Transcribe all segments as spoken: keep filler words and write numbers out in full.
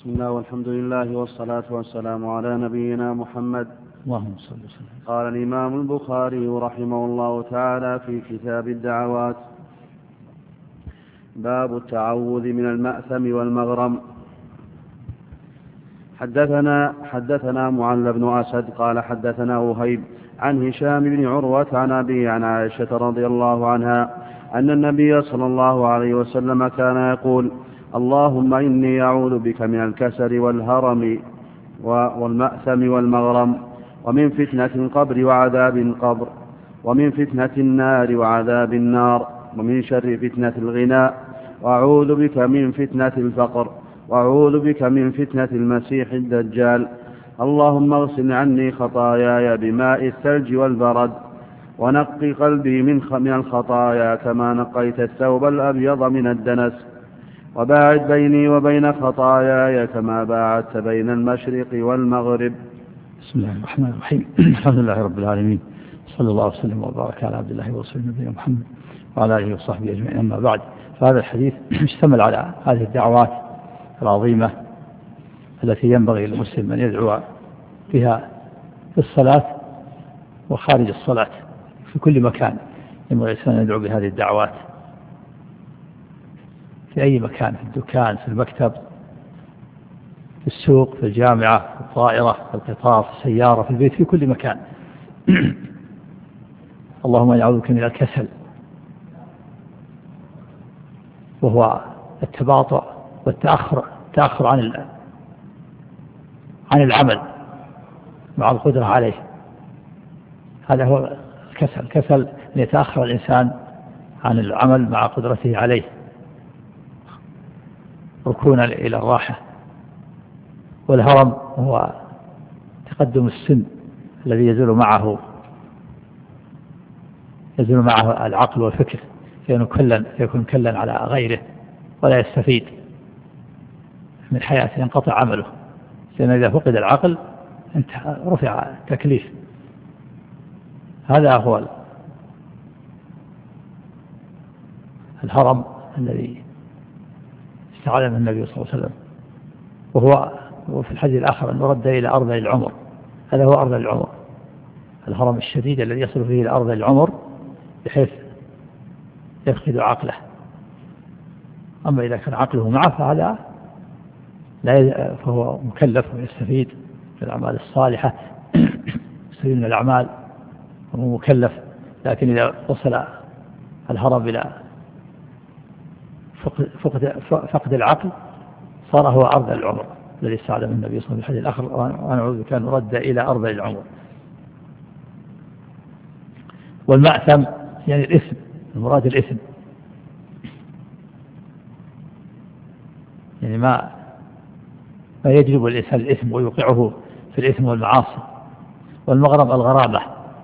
بسم الله والحمد لله والصلاة والسلام على نبينا محمد. اللهم صل وسلم. قال الإمام البخاري رحمه الله تعالى في كتاب الدعوات: باب التعوذ من المأثم والمغرم. حدثنا حدثنا معل بن أسد قال حدثنا وهيب عن هشام بن عروة عن أبي عن عائشة رضي الله عنها أن النبي صلى الله عليه وسلم كان يقول: اللهم إني أعوذ بك من الكسل والهرم والمأثم والمغرم، ومن فتنة القبر وعذاب القبر، ومن فتنة النار وعذاب النار، ومن شر فتنة الغنى، وأعوذ بك من فتنة الفقر، وأعوذ بك من فتنة المسيح الدجال. اللهم اغسل عني خطاياي بماء الثلج والبرد، ونقي قلبي من الخطايا كما نقيت الثوب الأبيض من الدنس، وباعد بيني وبين خطاياي كما باعدت بين المشرق والمغرب. بسم الله الرحمن الرحيم. الحمد لله رب العالمين، صلى الله وسلم وبارك على عبد الله ورسوله نبينا محمد وعلى آله وصحبه أجمعين. أما بعد، فهذا الحديث اشتمل على هذه الدعوات العظيمة التي ينبغي للمسلم أن يدعو بها في الصلاة وخارج الصلاة، في كل مكان ينبغي الإنسان أن يدعو بهذه الدعوات، في أي مكان، في الدكان، في المكتب، في السوق، في الجامعة، في الطائرة، في القطار، في السيارة، في البيت، في كل مكان. اللهم إني أعوذ بك من الكسل، وهو التباطؤ والتأخر التأخر عن عن العمل مع القدرة عليه. هذا هو الكسل. الكسل أن يتأخر الإنسان عن العمل مع قدرته عليه، ركونا إلى الراحة. والهرم هو تقدم السن الذي يزول معه يزول معه العقل والفكر، فيكون كلا يكون كلا على غيره ولا يستفيد من حياته، ينقطع عمله، لأن إذا فقد العقل انتهى، رفع التكليف. هذا هو الهرم الذي استعاذ من النبي صلى الله عليه وسلم، وهو وفي الحديث الآخر أن يرد إلى أرض العمر. هذا هو أرض العمر، الهرم الشديد الذي يصل فيه إلى أرض العمر بحيث يفقد عقله. أما إذا كان عقله معه فهذا لا، فهو مكلف ويستفيد من الأعمال الصالحة، يستفيد من الأعمال وهو مكلف. لكن إذا وصل الهرم إلى فقد, فقد العقل صار هو أرض العمر الذي استعاذ من النبي صلى الله عليه وسلم. الآخر: وأنا أعوذ بك أن أرد إلى أرض العمر. والمأثم يعني الإثم، المراد الإثم، يعني ما ما يجلب الإنسان الإثم ويوقعه في الإثم والمعاصي. والمغرم الغرامة،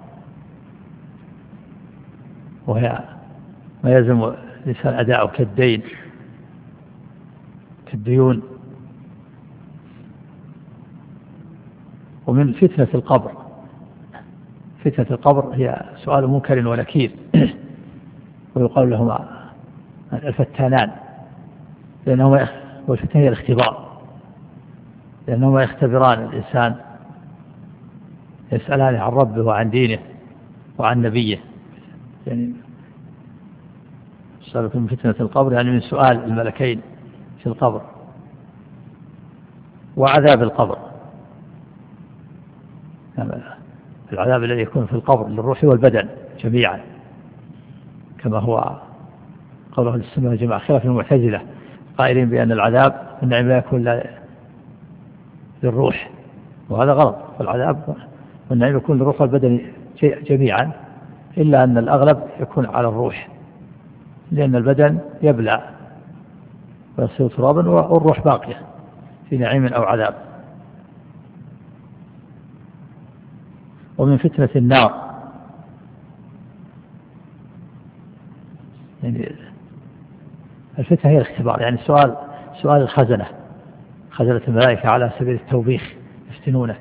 وهي ما يلزم الإنسان أداءه كالدين، كالديون. ومن فتنة القبر، فتنة القبر هي سؤال منكر ونكير، ويقال لهما الفتانان، لأنهما والفتنة هي الاختبار، لأنهما يختبران الإنسان، يسألان عن ربه وعن دينه وعن نبيه. يعني سألت من فتنة القبر يعني من سؤال الملكين في القبر. وعذاب القبر، يعني العذاب الذي يكون في القبر للروح والبدن جميعا، كما هو قوله السنة والجماعة، خلاف المعتزلة قائلين بأن العذاب النعيم لا يكون للروح، وهذا غلط. والعذاب والنعيم يكون للروح والبدن جميعا، إلا أن الأغلب يكون على الروح، لأن البدن يبلى ويصير ترابا، والروح باقية في نعيم أو عذاب. ومن فتنة النار، يعني الفتنة هي الاختبار، يعني سؤال سؤال الخزنة، خزنة الملائكة على سبيل التوبيخ، يفتنونه.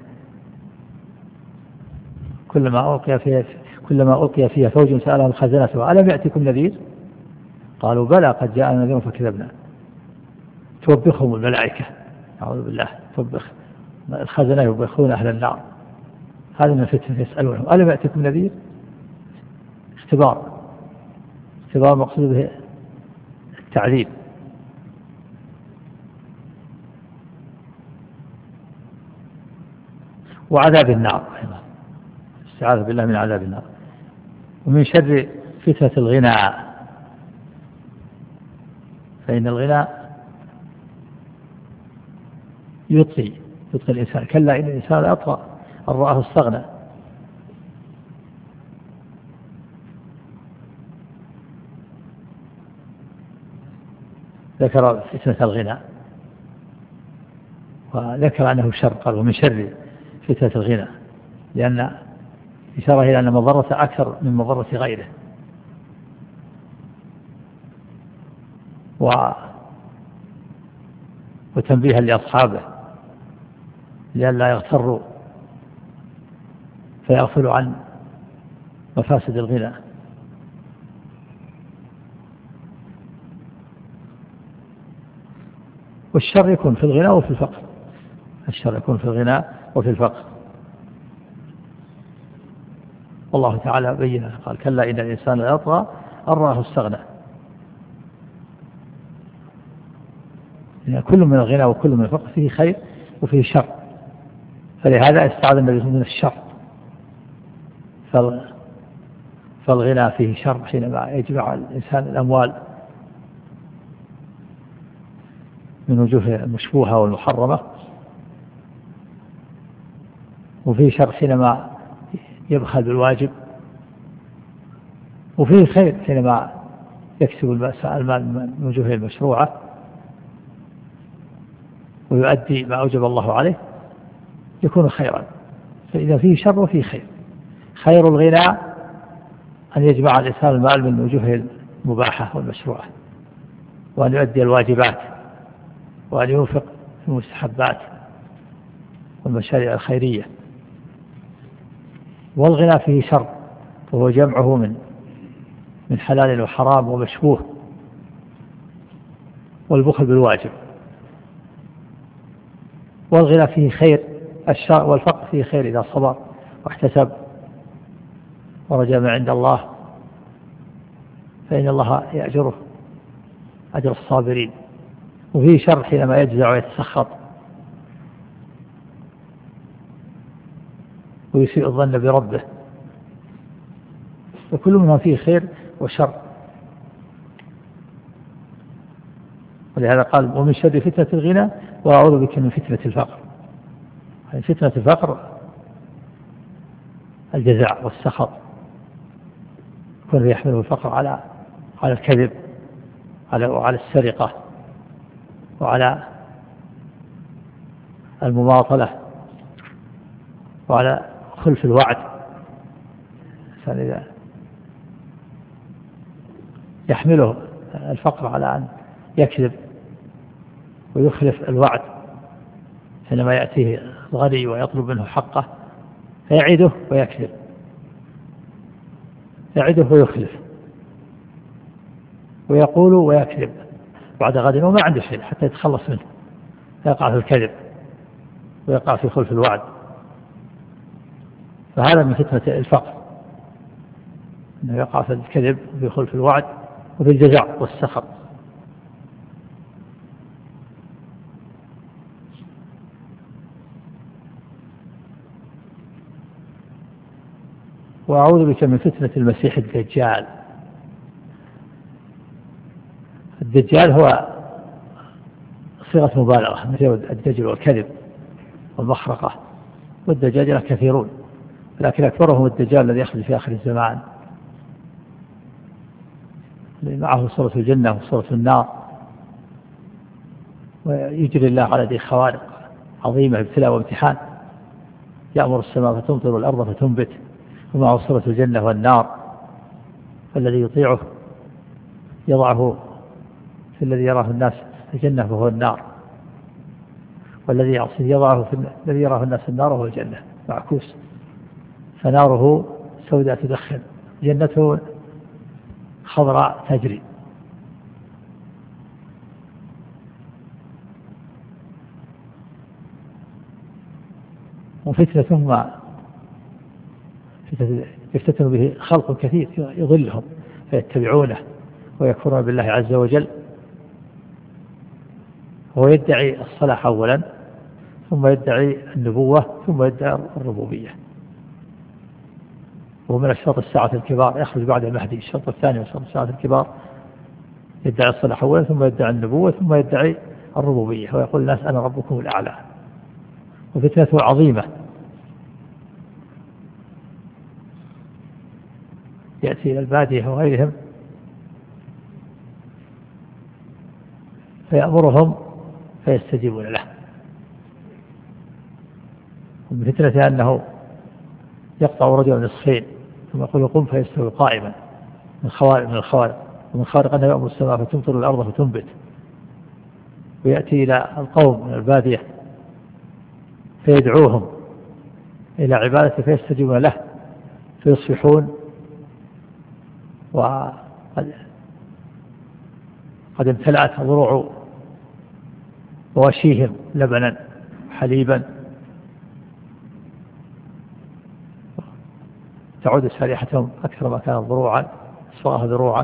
كلما ألقي فيها كلما ألقي فيها فوج سألهم خزنتها ألم يأتكم نذير؟ قالوا بلى قد جاءنا نذير فكذبنا. توبخهم الملائكة أعوذ بالله. توبخ الخزنة يوبخون أهل النار، هذا من فتنة يسألونهم ألم يأتكم نذير؟ اختبار، اختبار مقصود به التعذيب. وعذاب النار أيضا، استعاذ بالله من عذاب النار. ومن شر فتنة الغنى، فإن الغنى يطغي يطغي الإنسان، كلا إن الإنسان أطغى أن رآه استغنى. ذكر فتنة الغنى وذكر أنه شر، قال ومن شر فتنة الغنى، لأن إشارة إلى أن مضرة أكثر من مضرة غيره. و... وتنبيها لأصحابه لئلا يغتروا فيغفلوا عن مفاسد الغنى. والشر يكون في الغنى وفي الفقر، الشر يكون في الغنى وفي الفقر. والله تعالى بين قال كلا إن الإنسان لا يطغى أن رآه استغنى. يعني كل من الغنى وكل من الفقر فيه خير وفيه شر، فلهذا استعاذ النبي من الشر. فالغنى فيه شر حينما يجمع الإنسان الأموال من وجوه المشبوهة والمحرمة، وفيه شر حينما يبخل بالواجب، وفيه خير حينما يكسب المال من وجوه المشروعة ويؤدي ما أوجب الله عليه يكون خيرا. فإذا فيه شر وفيه خير. خير الغنى أن يجمع الإنسان المال من وجوه المباحة والمشروعة، وأن يؤدي الواجبات، وأن ينفق في المستحبات والمشاريع الخيرية. والغنى فيه شر، وهو جمعه من من حلال وحرام ومشبوه، والبخل بالواجب. والغنى فيه خير الشر، والفقر فيه خير إذا صبر واحتسب ورجى ما عند الله، فإن الله يأجره أجر الصابرين. وفيه شر حينما يجزع ويتسخط ويسيء الظن بربه، وكل منهم فيه خير وشر. ولهذا قال ومن شر فتنة الغنى وأعوذ بك من فتنة الفقر. يعني فتنة الفقر الجزع والسخط، يكون يحمله الفقر على على الكذب على وعلى السرقة وعلى المماطلة وعلى خلف الوعد. فإذا يحمله الفقر على أن يكذب ويخلف الوعد حينما يأتيه الغني ويطلب منه حقه فيعيده ويكذب، يعيده ويخلف، ويقول ويكذب بعد غد وما عنده شيء حتى يتخلص منه، فيقع في الكذب ويقع في خلف الوعد. فهذا من فتنة الفقر، أنه يقع في الكذب وفي خلف الوعد وفي الجزع والسخط. وأعوذ بك من فتنة المسيح الدجال. الدجال هو صيغة مبالغة مثل الدجل والكذب والمخرقة، والدجاجلة كثيرون، لكن أكثرهم الدجال الذي يخرج في آخر الزمان معه صورة الجنة وصورة النار، ويجري الله على يديه خوارق عظيمة ابتلاء وامتحان، يأمر السماء فتمطر والأرض فتنبت، ومعه صورة الجنة والنار، فالذي يطيعه يضعه في الذي يراه الناس الجنة وهو النار، والذي يعصيه يضعه في الذي يراه الناس النار وهو الجنة، معكوس. فناره سوداء تدخن، جنته خضراء تجري. وفتنة ما يفتتن به خلق كثير يضلهم فيتبعونه ويكفرون بالله عز وجل. هو يدعي الصلاح أولا، ثم يدعي النبوة، ثم يدعي الربوبية، ومن الشرط الساعة الكبار يخرج بعد المهدي. الشرط الثاني من شرط الساعة الكبار يدعي الصلاح أولا، ثم يدعي النبوة، ثم يدعي الربوبية، ويقول الناس أنا ربكم الأعلى. وفتنته عظيمة، يأتي إلى البادية وغيرهم فيأمرهم فيستجيبون له. ومن فتنته أنه يقطع رجلا نصفين ثم يقول قم فيستوي قائما، من خوارق من الخوارق. ومن خارق أنه يأمر السماء فتمطر الأرض فتنبت. ويأتي إلى القوم من البادية فيدعوهم إلى عبادته فيستجيبون له فيصبحون وقد قد امتلأت ضروع مواشيهم لبنا حليبا، تعود سريحتهم أكثر ما كانت ضروعا أصفاها ذروعا،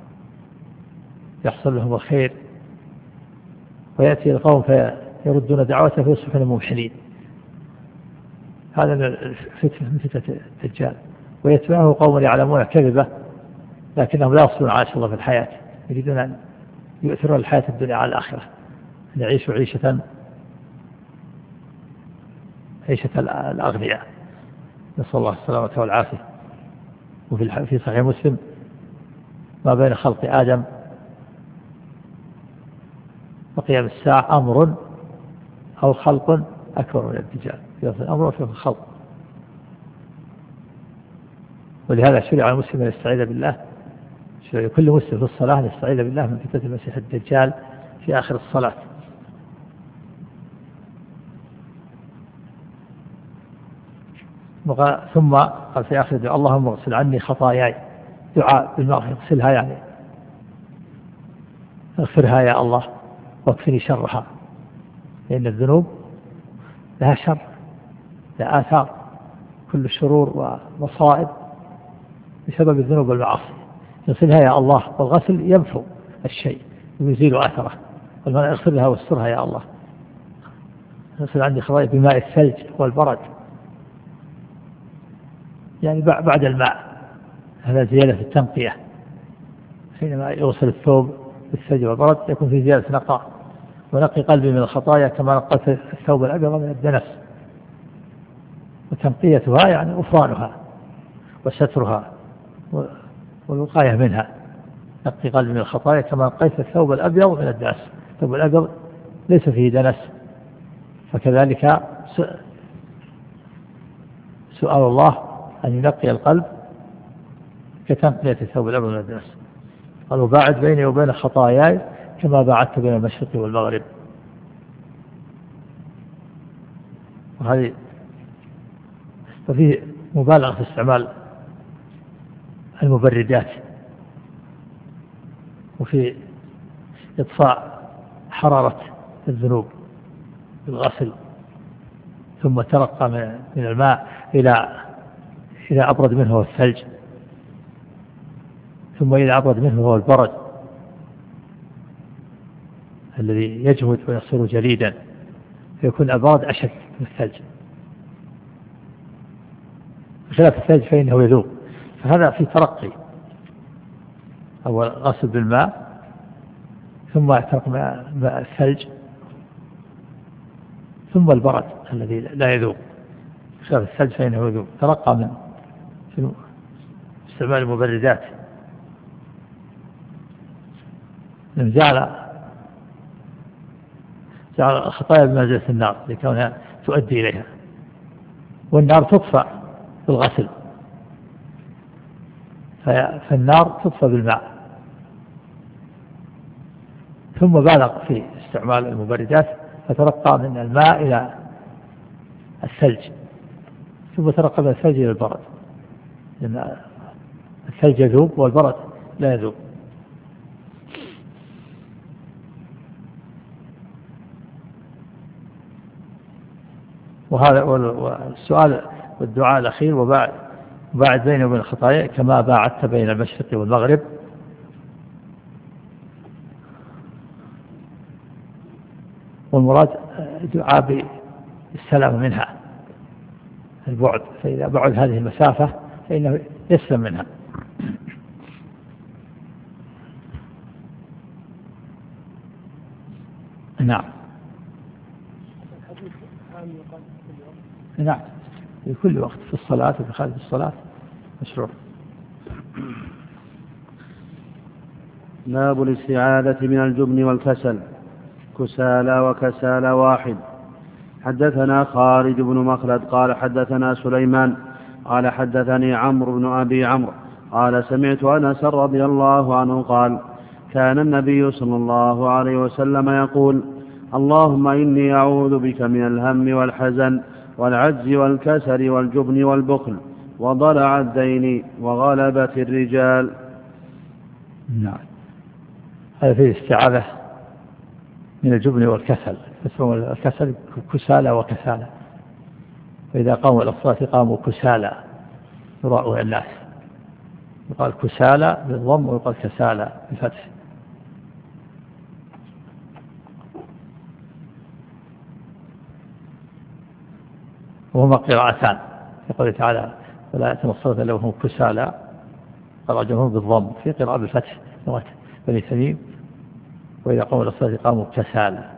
يحصل لهم الخير. ويأتي القوم فيردون دعوته فيصبحون ممحلين. هذا من فتنة الدجال. ويتبعه قوم يعلمون كذبه لكنهم لا يصلون على الله في الحياة، يريدون أن يؤثرون الحياة الدنيا على الآخرة، أن يعيشوا عيشة عيشة الأغنياء، نسأل الله السلامة والعافية. وفي في صحيح مسلم ما بين خلق آدم وقيام الساعة أمر أو خلق أكبر من الدجال، في الأمر في الخلق. ولهذا شرع على المسلم أن يستعيذ بالله، شرع كل مسلم في الصلاة أن يستعيذ بالله من فتنة المسيح الدجال في آخر الصلاة. ثم قال في آخر الدعاء اللهم اغسل عني خطاياي، دعاء بالمغفرة، اغسلها يعني اغفرها يا الله واكفني شرها، لأن الذنوب لها شر، لها آثار، كل الشرور ومصائب بسبب الذنوب والمعاصي. اغسلها يا الله، والغسل يمحو الشيء ويزيل أثره، والماء اغسلها واسترها يا الله. اغسل عني خطاياي بماء الثلج والبرد، يعني بعد الماء، هذا زيادة في التنقية. حينما يغسل الثوب بالثلج والبرد يكون في زيادة نقاء. ونقي قلبي من الخطايا كما نقيت الثوب الأبيض من الدنس. وتنقيتها يعني غفرانها وسترها والوقاية منها. نقي قلبي من الخطايا كما نقيت الثوب الأبيض من الدنس. الثوب الأبيض ليس فيه دنس، فكذلك سؤال الله أن ينقي القلب كتنقية الثوب الأبيض من الدنس. قالوا باعد بيني وبين خطاياي كما باعدت بين المشرق والمغرب. وهذه وفيه مبالغة في استعمال المبردات، وفي إطفاء حرارة الذنوب بالغسل، ثم ترقى من الماء إلى إلى أبرد منه هو الثلج، ثم إلى أبرد منه هو البرد الذي يجمد ويصير جليدا، فيكون البرد أشد من الثلج، بخلاف الثلج فإنه يذوب. فهذا في ترقي، أول غسل بالماء ثم يترك ماء الثلج ثم البرد الذي لا يذوب، بخلاف الثلج فإنه يذوب. ترقى من في استعمال المبردات. جعل جعل الخطايا بمنزلة النار لكونها تؤدي إليها، والنار تطفأ بالغسل، فالنار تطفأ بالماء. ثم بالغ في استعمال المبردات فترقى من الماء إلى الثلج، ثم ترقى من الثلج إلى البرد، لأن الثلج يذوب والبرد لا يذوب. وهذا والسؤال والدعاء الأخير وبعد باعد بيني وبين الخطايا كما باعدت بين المشرق والمغرب. والمراد دعاء بالسلام منها البعد، فإذا بعد هذه المسافة فإنه يسلم منها. نعم نعم في كل وقت، في الصلاة وفي خارج الصلاة مشروع. باب الاستعاذة من الجبن والكسل. كسالى وكسالى واحد. حدثنا خالد بن مخلد قال حدثنا سليمان قال حدثني عمرو بن أبي عمرو قال سمعت أنس رضي الله عنه قال كان النبي صلى الله عليه وسلم يقول اللهم إني أعوذ بك من الهم والحزن والعجز والكسل والجبن والبخل وضلع الدين وغلبة الرجال. نعم هذا فيه استعاذة من الجبن والكسل. الكسل كسالى وكسالى، فإذا قاموا إلى الصلاة قاموا كسالى يراءون الناس. يقال كسالى بالضم ويقال كسالى بالفتح. وهما قراءتان في قوله تعالى ولا يأتون الصلاة إلا وهم كسالى، قرأ الجمهور بالضم، في قراءة بالفتح لغة بني تميم وإذا قاموا إلى الصلاة قاموا كسالى.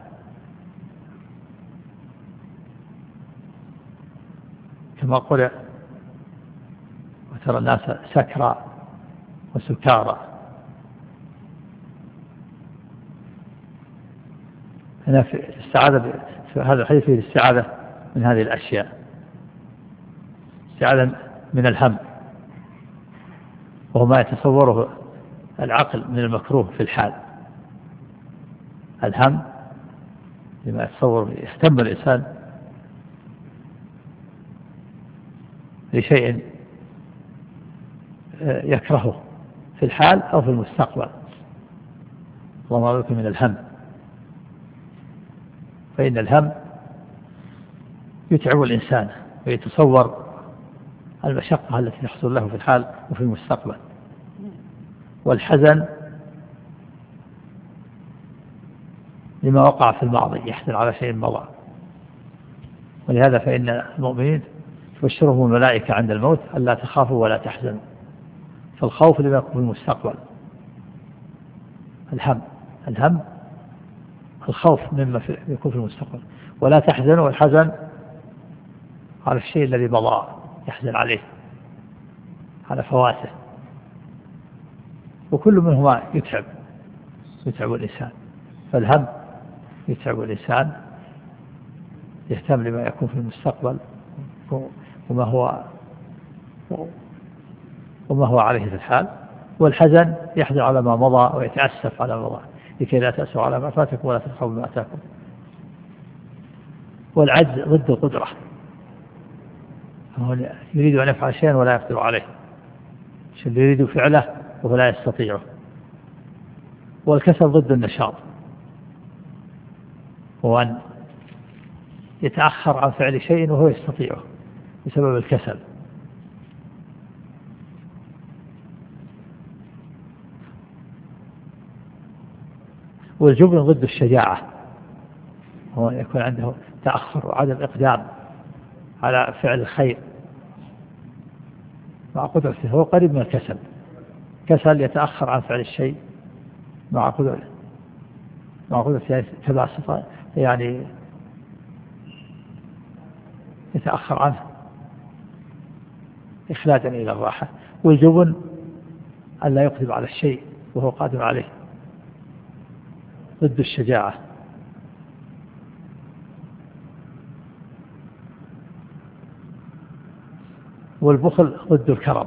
كما قل وترى الناس سكرى وسكارى. هنا في الاستعاذة في هذا الحديث فيه الاستعاذة من هذه الأشياء. استعاذة من الهم وهو ما يتصوره العقل من المكروه في الحال. الهم لما يتصور يهتم الإنسان لشيء يكرهه في الحال أو في المستقبل. اللهم أعوذ بك من الهم، فإن الهم يتعب الإنسان ويتصور المشقة التي تحصل له في الحال وفي المستقبل. والحزن لما وقع في الماضي، يحزن على شيء مضى. ولهذا فإن المؤمنين تبشرهم الملائكة عند الموت ألا تخافوا ولا تحزنوا، فالخوف لما يكون في المستقبل. الهم الهم الخوف مما يكون في المستقبل. ولا تحزنوا، والحزن على الشيء الذي مضى يحزن عليه على فواته. وكل منهما يتعب يتعب الإنسان. فالهم يتعب الإنسان، يهتم لما يكون في المستقبل وما هو وما هو عليه في الحال. والحزن يحزن على ما مضى ويتأسف على ما مضى لكي لا تأسوا على ما فاتكم ولا تفرحوا بما أتاكم. والعجز ضد القدرة، هو يريد أن يفعل شيئا ولا يقدر عليه، شيء يريد فعله وهو لا يستطيعه. والكسل ضد النشاط، هو أن يتأخر عن فعل شيء وهو يستطيعه بسبب الكسل. والجبن ضد الشجاعة، هو يكون عنده تأخر وعدم إقدام على فعل الخير مع قدرته. هو قريب من الكسل. كسل يتأخر عن فعل الشيء مع قدرته مع قدرته تبع يعني يتأخر عنه إخلادا إلى الراحة. والجبن أن لا يقدم على الشيء وهو قادم عليه، ضد الشجاعة. والبخل ضد الكرم،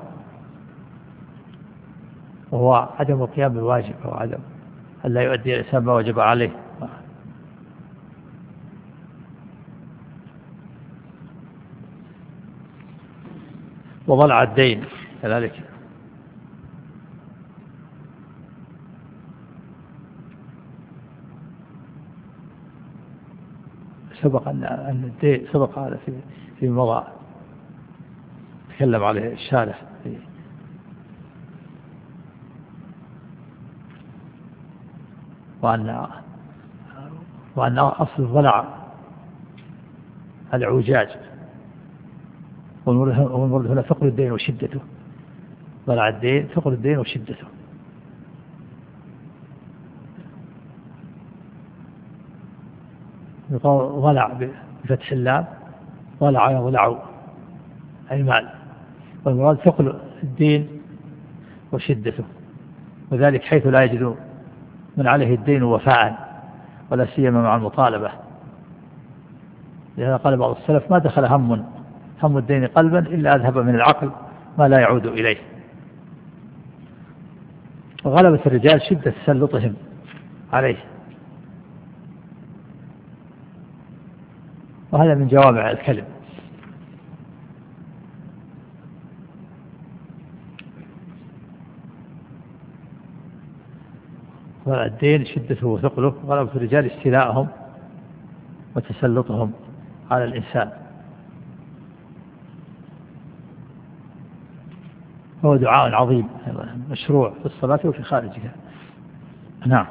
وهو عدم القيام بالواجب وعدم أن لا يؤدي الإنسان ما وجب عليه. وضلع الدين كذلك، سبق أن أن الدين سبق هذا في في مضى تكلم عليه الشارح وأن وأن أصل الضلع العوجاج، والمراد هنا ثقل الدين وشدته. ضلع الدين ثقل الدين وشدته. يقال ضلع بفتح اللام، ضلع يضلع المال، والمراد ثقل الدين وشدته، وذلك حيث لا يجد من عليه الدين وفاء ولا سيما مع المطالبة. لهذا قال بعض السلف: ما دخل هم هم الدين قلبا إلا أذهب من العقل ما لا يعود إليه. وغلبة الرجال شدة تسلطهم عليه، وهذا من جوامع الكلم. والدين شدته وثقله، غلبة الرجال استيلاءهم وتسلطهم على الإنسان. هو دعاء عظيم مشروع في الصلاة وفي خارجها. نعم.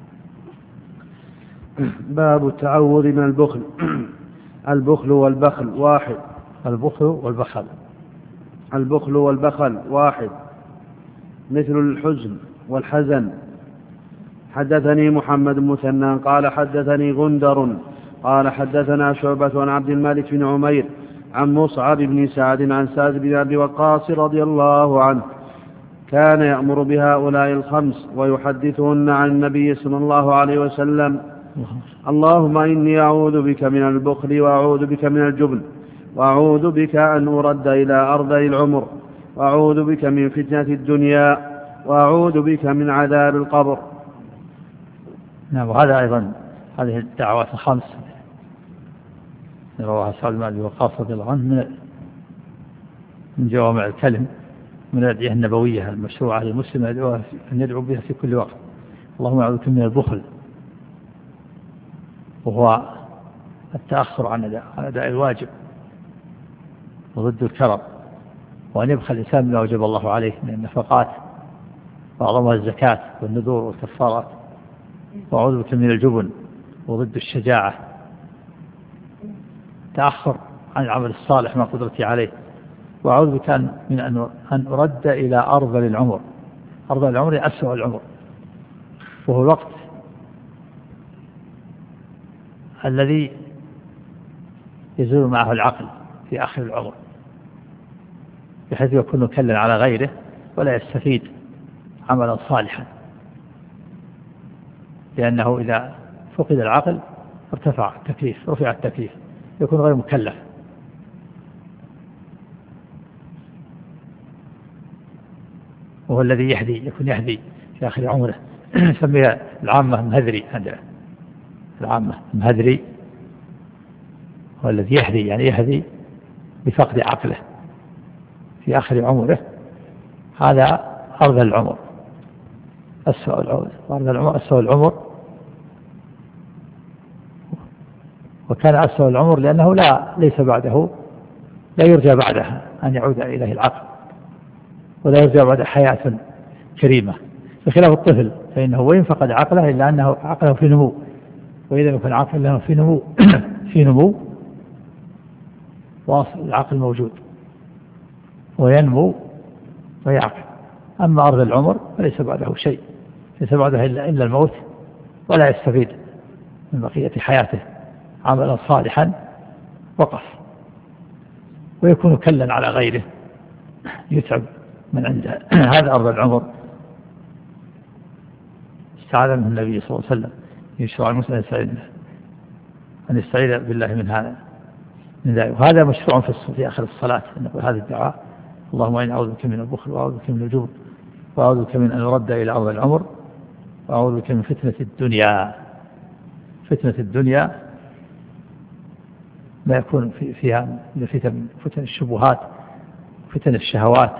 باب التعوذ من البخل. البخل والبخل واحد. البخل والبخل البخل والبخل واحد، مثل الحزن والحزن. حدثني محمد بن مثنى قال حدثني غندر قال حدثنا شعبة عن عبد الملك بن عمير عن مصعب بن سعد عن سعد بن أبي وقاص رضي الله عنه كان يأمر بهؤلاء الخمس ويحدثهن عن النبي صلى الله عليه وسلم: اللهم إني أعوذ بك من البخل، وأعوذ بك من الجبن، وأعوذ بك أن أرد إلى أرذل العمر، وأعوذ بك من فتنة الدنيا، وأعوذ بك من عذاب القبر. نعم. وهذا أيضا هذه الدعوات الخمس رواها سعد بن أبي وقاص رضي الله عنه من جوامع الكلم، من الأدعية النبوية المشروعة للمسلم أن يدعو بها في كل وقت. اللهم أعوذ بك من البخل، وهو التأخر عن أداء الواجب وضد الكرم، وأن يبخل الإنسان بما وجب الله عليه من النفقات وأعظمها الزكاة والنذور والكفارات. وأعوذ بك من الجبن وضد الشجاعة، تأخر عن العمل الصالح ما قدرتي عليه. وأعوذ بك من أن أرد إلى أرذل العمر. أرذل العمر أسوأ العمر، وهو الوقت الذي يزول معه العقل في آخر العمر، بحيث يكون كلا على غيره ولا يستفيد عملا صالحا، لأنه إذا فقد العقل ارتفع التكليف رفع التكليف، يكون غير مكلف. وهو الذي يهدي، يكون يهدي في آخر عمره. نسميها العامة مهذري، عندنا العامة مهذري هو الذي يهدي، يعني يهدي بفقد عقله في آخر عمره. هذا أرذل العمر أسوأ العمر. أرذل العمر أسوأ العمر، وكان أسوأ العمر لأنه لا ليس بعده، لا يرجى بعدها أن يعود إليه العقل، ولا يرجى بعد حياة كريمة، بخلاف الطفل فإنه وإن فقد عقله إلا أنه عقله في نمو، وإذا يكون عقله في نمو في نمو واصل العقل موجود وينمو ويعقل. أما أرذل العمر فليس بعده شيء، ليس بعده إلا الموت، ولا يستفيد من بقية حياته عملا صالحا وقف، ويكون كلا على غيره يتعب من عنده. هذا أرذل العمر. استعاذ منه النبي صلى الله عليه وسلم يشرع المسلم أن يستعيذ بالله من هذا من ذلك. وهذا مشروع في آخر الصلاة أن نقول هذا الدعاء: اللهم إني أعوذ بك من البخل، وأعوذ بك من الجبن، وأعوذ بك من أن يرد إلى أرذل العمر، وأعوذ بك من فتنة الدنيا. فتنة الدنيا ما يكون فيها من فتن فتن الشبهات، فتن الشهوات،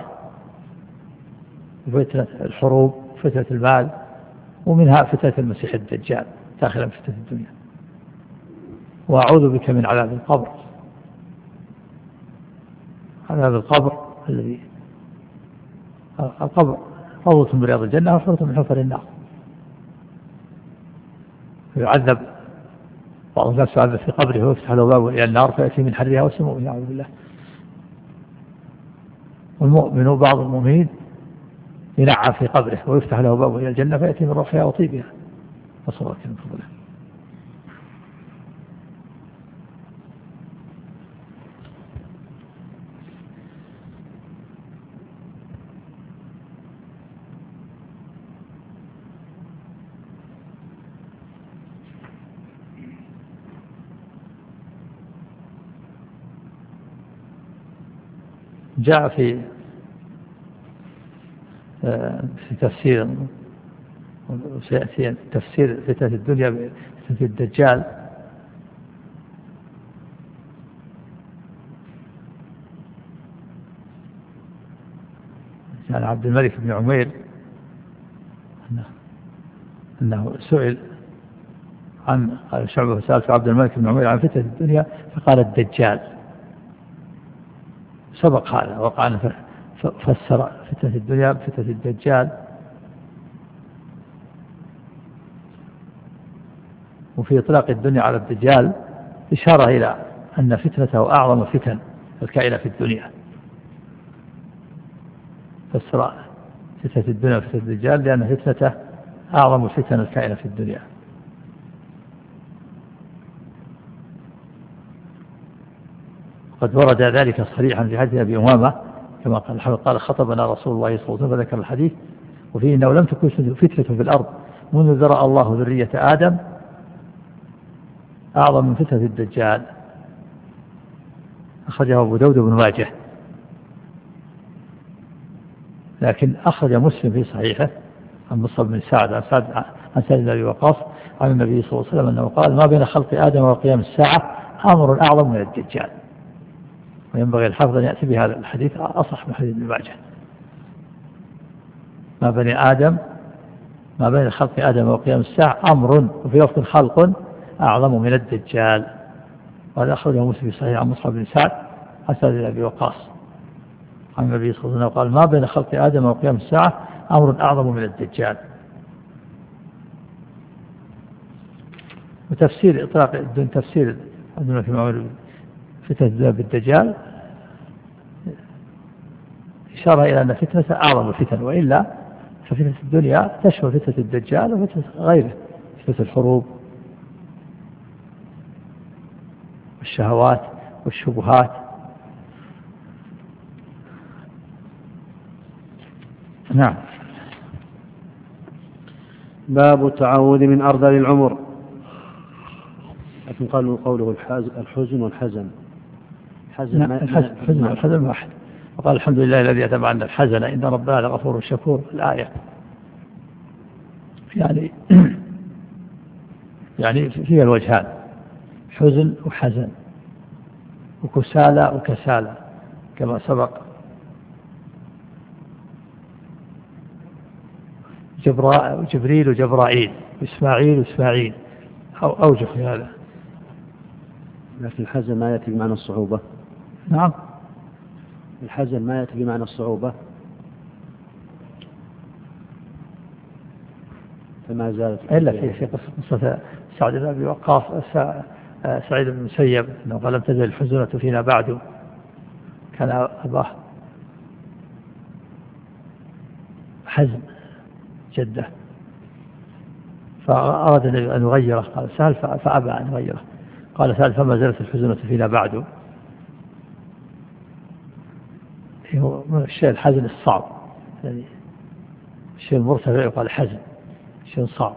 فتنة الحروب، فتنة المال، ومنها فتنة المسيح الدجال داخلا فتنة الدنيا. وأعوذ بك من عذاب القبر. عذاب القبر الذي القبر روضة من رياض الجنة وحفرة من حفر النار، يعذب بعض الناس يعذب في قبره ويفتح له باب إلى النار فيأتي من حرها وسمومها نعوذ بالله. والمؤمن بعض المؤمنين ينعى في قبره ويفتح له باب إلى الجنة فيأتي من روحها وطيبها، نسأل الله من فضله. جاء في في تفسير سيأتي تفسير فتنة الدنيا بفتنة الدجال عن عبد الملك بن عمير أنه سئل عن شعبة سألت عبد الملك بن عمير عن فتنة الدنيا فقال الدجال. سبق هذا وقع فسر فتنة الدنيا بفتنة الدجال. وفي إطلاق الدنيا على الدجال إشارة إلى أن فتنته أعظم فتن الكائنة في الدنيا. فسر فتنة الدنيا بفتنة الدجال لأن فتنته أعظم فتن الكائنة في الدنيا. قد ورد ذلك صريحا في حديث أبي أمامة كما قال الحافظ قال خطبنا رسول الله صلى الله عليه وسلم فذكر الحديث وفيه أنه لم تكن فتنة في الأرض منذ ذرأ الله ذرية آدم أعظم من فتنة الدجال. أخرجه أبو داود بن ماجه. لكن أخرج مسلم في صحيحه عن مصعب بن سعد عن سعد عن سعد بن أبي وقاص عن النبي صلى الله عليه وسلم أنه قال ما بين خلق آدم وقيام الساعة أمر أعظم من الدجال. وينبغي الحافظ أن يأتي بهذا الحديث أصح من حديث ابن ماجه. ما بين آدم ما بين خلق آدم وقيام الساعة أمر وفي لفظ خلق أعظم من الدجال. وهذا أخرجه مسلم في صحيح عن مصعب بن سعد عن سعد بن أبي وقاص عن النبي صلى الله عليه وسلم قال ما بين خلق آدم وقيام الساعة أمر أعظم من الدجال. وتفسير إطلاق الدين تفسير عندنا في معول فتنة بالدجال إشارة إلى أن فتنة أعظم الفتن، وإلا ففتنة الدنيا تشمل فتنة الدجال وفتنة غيره، فتنة الحروب والشهوات والشبهات. نعم. باب التعوذ من أرذل العمر. لكن قالوا قوله الحزن والحزن حزن ما الحزن والحزن واحد. وقال الحمد لله الذي أتم عنا الحزن إن ربنا لغفور شكور الآية. يعني يعني فيها الوجهان حزن وحزن وكسالى وكسالى كما سبق. جبراء وجبريل وجبرائيل وإسماعيل وإسماعيل أو أوجه في هذا. لكن الحزن ما يأتي بمعنى الصعوبة. نعم الحزن ما يأتي بمعنى الصعوبة فما زالت إلا في في قصة سعد بن أبي وقاص سعيد بن المسيب أنه قال لم تزل الحزنة فينا بعد كان أباه حزن جده فأراد أن يغيره قال سهل فأبى أن يغيره قال سهل فما زالت الحزنة فينا بعد. هو الشيء الحزن الصعب يعني الشيء المرتفع يقال حزن شيء صعب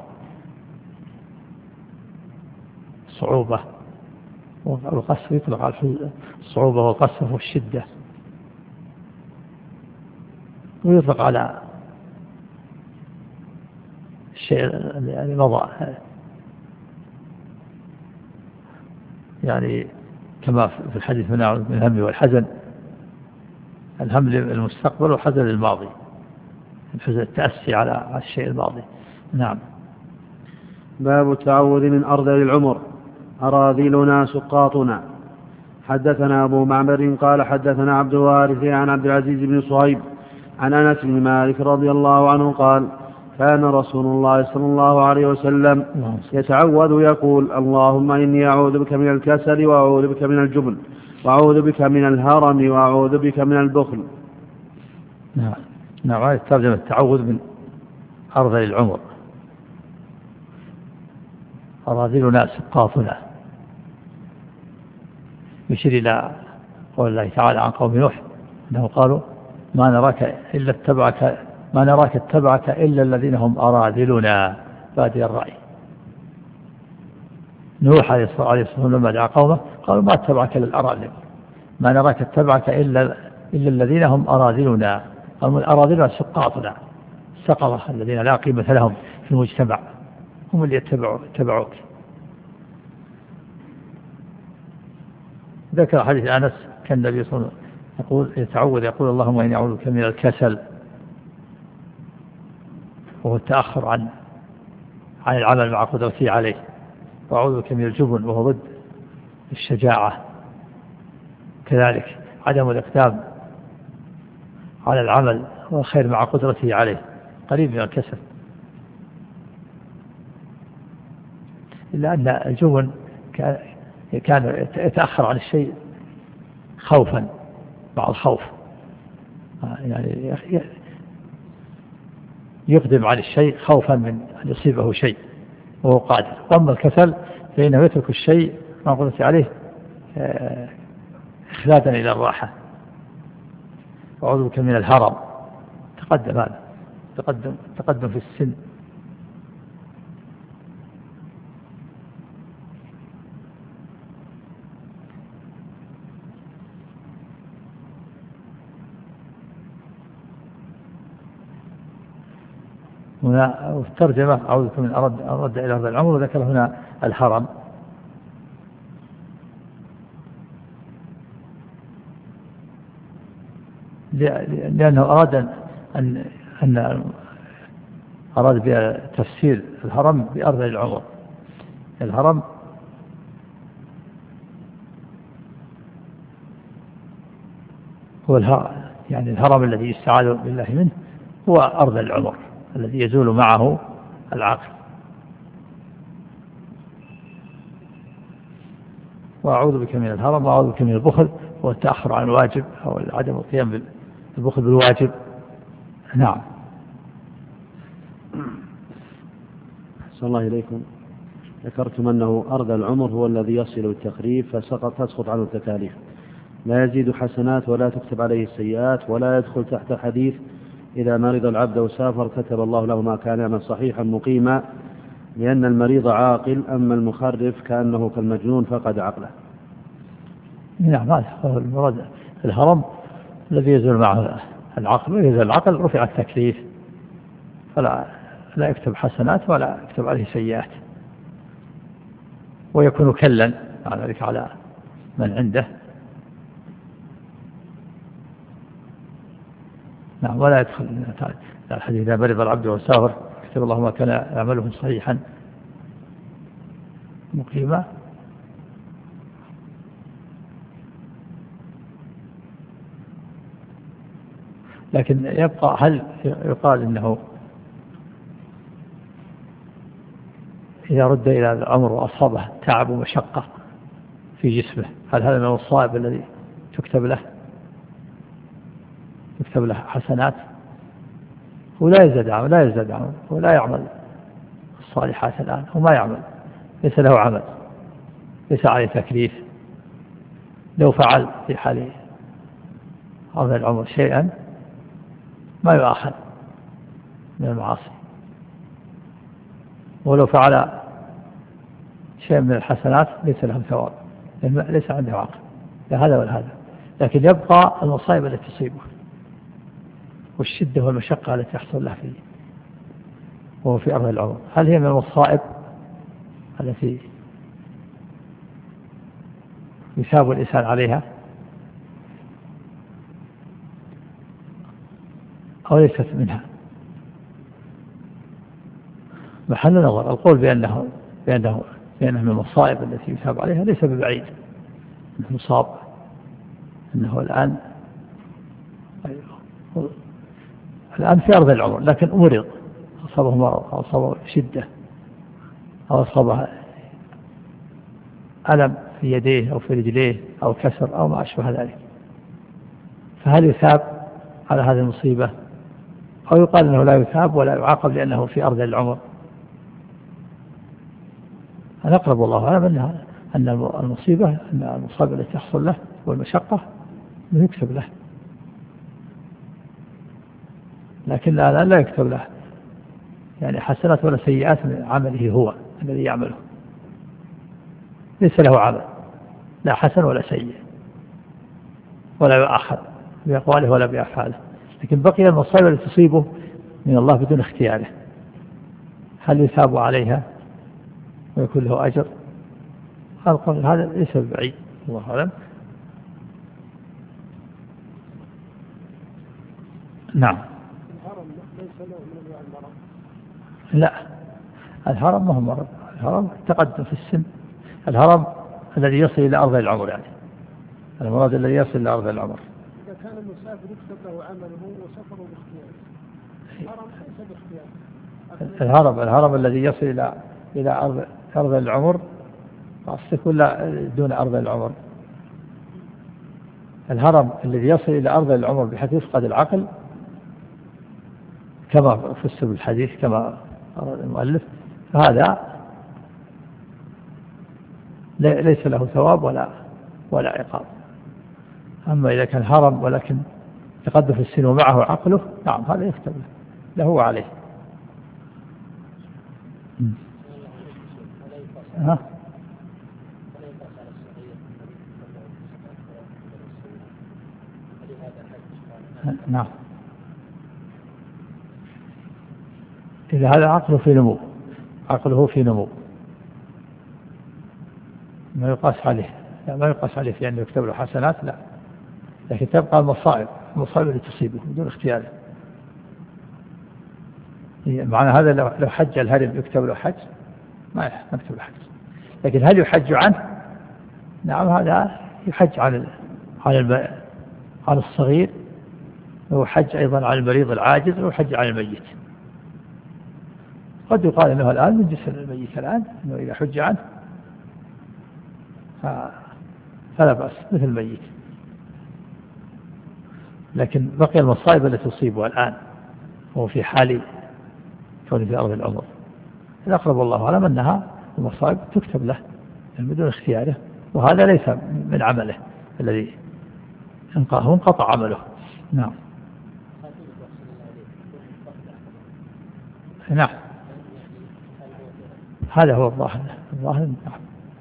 صعوبة والقصف يطلق على الصعوبة والقصف والشدة ويطلق على الشيء اللي مضى يعني كما في الحديث من الهم والحزن الهم للمستقبل والحزن للماضي الحزن التأسي على الشيء الماضي. نعم. باب التعوذ من أرذل العمر. أراذلنا سقاطنا. حدثنا أبو معمر قال حدثنا عبد الوارث عن عبد العزيز بن صهيب عن أنس بن مالك رضي الله عنه قال كان رسول الله صلى الله عليه وسلم يتعوذ يقول اللهم إني أعوذ بك من الكسل وأعوذ بك من الجبن وأعوذ بك من الهرم وأعوذ بك من البخل. نعم نعم هذه الترجمة التعوذ من أرذل العمر. أراذلنا سقاطنا يشير إلى قول الله تعالى عن قوم نوح أنه قالوا ما نراك إلا اتبعك ما نراك اتبعك إلا الذين هم أراذلنا بادي الرأي. نوح عليه الصلاة والسلام لما دعا قومه قالوا ما اتبعك إلا الأراذل ما نراك اتبعك إلا إلا الذين هم أراذلنا. قالوا الأراذلنا سقاطنا السقطة الذين لا قيمة لهم في المجتمع هم اللي يتبعوا يتبعوك. ذكر حديث أنس كان النبي صلى الله عليه وسلم يقول يتعوذ يقول اللهم إني أعوذ بك من الكسل وهو التأخر عن عن العمل مع قدرته عليه وأعوذ بك من الجبن وهو ضد الشجاعة كذلك عدم الإقدام على العمل والخير مع قدرته عليه قريب من الكسل. إلا أن الجبن كان يتأخر عن الشيء خوفا مع الخوف يعني يقدم على الشيء خوفا من أن يصيبه شيء وهو قادر. وأما الكسل فإنه يترك الشيء ما قلت عليه إخلادا إلى الراحة. وأعوذ بك من الهرم تقدم هذا تقدم تقدم في السن. هنا في الترجمة أعوذ بك من أرد, أرد إلى أرض العمر وذكر هنا الهرم لأنه أراد أن, أن أراد بتفسير الهرم بأرض العمر. الهرم هو الهرم يعني الهرم الذي يستعاذ بالله منه هو أرض العمر الذي يزول معه العقل. وأعوذ بك من الهرم وأعوذ بك من البخل هو التأخر عن الواجب أو عدم القيام بالبخل بالواجب. نعم. صلى الله إليكم. ذكرتم أنه أرض العمر هو الذي يصل التخريف فسقط تسقط عنه التكاليف لا يزيد حسنات ولا تكتب عليه السيئات ولا يدخل تحت حديث إذا مرض العبد وسافر كتب الله له ما كان يعمل صحيحا مقيما لأن المريض عاقل أما المخرف كأنه كالمجنون فقد عقله. نعم هذا هو المراد. الهرم الذي يزول معه العقل وإذا العقل رفع التكليف فلا لا يكتب حسنات ولا يكتب عليه سيئات ويكون كلا على ذلك على من عنده. نعم ولا يدخل الحديث إذا مرض العبد وسافر كتب الله ما كان يعمله صحيحا مقيما. لكن يبقى هل يقال إنه إذا رد إلى الأمر وأصابه تعب ومشقة في جسمه هل هذا من الصائب الذي تكتب له يكتب له حسنات ولا يزداد عمل لا يزداد عمل ولا يعمل الصالحات الآن وما يعمل ليس له عمل ليس عليه تكليف. لو فعل في حال هذا العمر شيئا ما يؤاخذ من المعاصي ولو فعل شيء من الحسنات ليس له ثواب ليس عنده عقل لا هذا ولا هذا. لكن يبقى المصائب التي تصيبه والشدة والمشقة التي يحصل له فيه وهو في أرض العمر هل هي من المصائب التي يثاب الإنسان عليها أو ليست منها؟ محل نظر. القول بأنه, بأنه لأنه من المصائب التي يثاب عليها ليس ببعيد أنه مصاب، أنه الآن الآن في أرض العمر لكن أمرض، أصابه مرض أو أصابه شدة أو أصابه ألم في يديه أو في رجليه أو كسر أو ما أشبه ذلك، فهل يثاب على هذه المصيبة أو يقال أنه لا يثاب ولا يعاقب لأنه في أرض العمر؟ أنا أقرب والله أعلم أن المصيبة أن المصابة التي تحصل له والمشقة لا يكتب له، لكن الآن لا يكتب له يعني حسنات ولا سيئات من عمله هو الذي يعمله، ليس له عمل لا حسن ولا سيء ولا يؤخذ بأقواله ولا بأفعاله، لكن بقي المصائب التي تصيبه من الله بدون اختياره، هل يثاب عليها ويكون له أجر؟ القول هذا ليس بعيد الله أعلم. نعم. الهرم ليس له من أنواع المرض؟ لا، الهرم ما هو مرض، الهرم تقدم في السن، الهرم الذي يصل إلى أرض العمر، يعني المرض الذي يصل إلى أرض العمر. إذا كان المسافر يكتب له عمله وسفره باختياره، الهرم ليس باختياره. الهرم الهرم الذي يصل إلى إلى أرض أرض العمر تكون دون أرض العمر. الهرم الذي يصل إلى أرض العمر بحيث يفقد العقل كما فسر بالحديث كما أراد المؤلف، فهذا ليس له ثواب ولا ولا عقاب. أما إذا كان هرم ولكن تقدم في السن ومعه عقله، نعم هذا يكتب له وعليه. ها؟ نعم، إذا هذا عقله في نمو، عقله في نمو ما يقاس عليه، لا ما يقاس عليه في أنه يكتب له حسنات، لا، لكن تبقى المصائب المصائب اللي تصيبه بدون اختياره. معنى هذا لو حج الهرم يكتب له حج ما يكتب له حج، لكن هل يحج عنه؟ نعم، هذا يحج عن عن عن الصغير، ويحج أيضا عن المريض العاجز، ويحج عن الميت. قد يقال أنه الآن من جسم الميت الآن أنه إذا حج عنه فلا بأس مثل الميت، لكن بقي المصائب التي تصيبها الآن هو في حال كونه في أرض العمر. الأقرب والله أعلم أنها المصائب تكتب له بدون اختياره، وهذا ليس من عمله الذي انقطع عمله. نعم. نعم، هذا هو الظاهر، الظاهر نعم،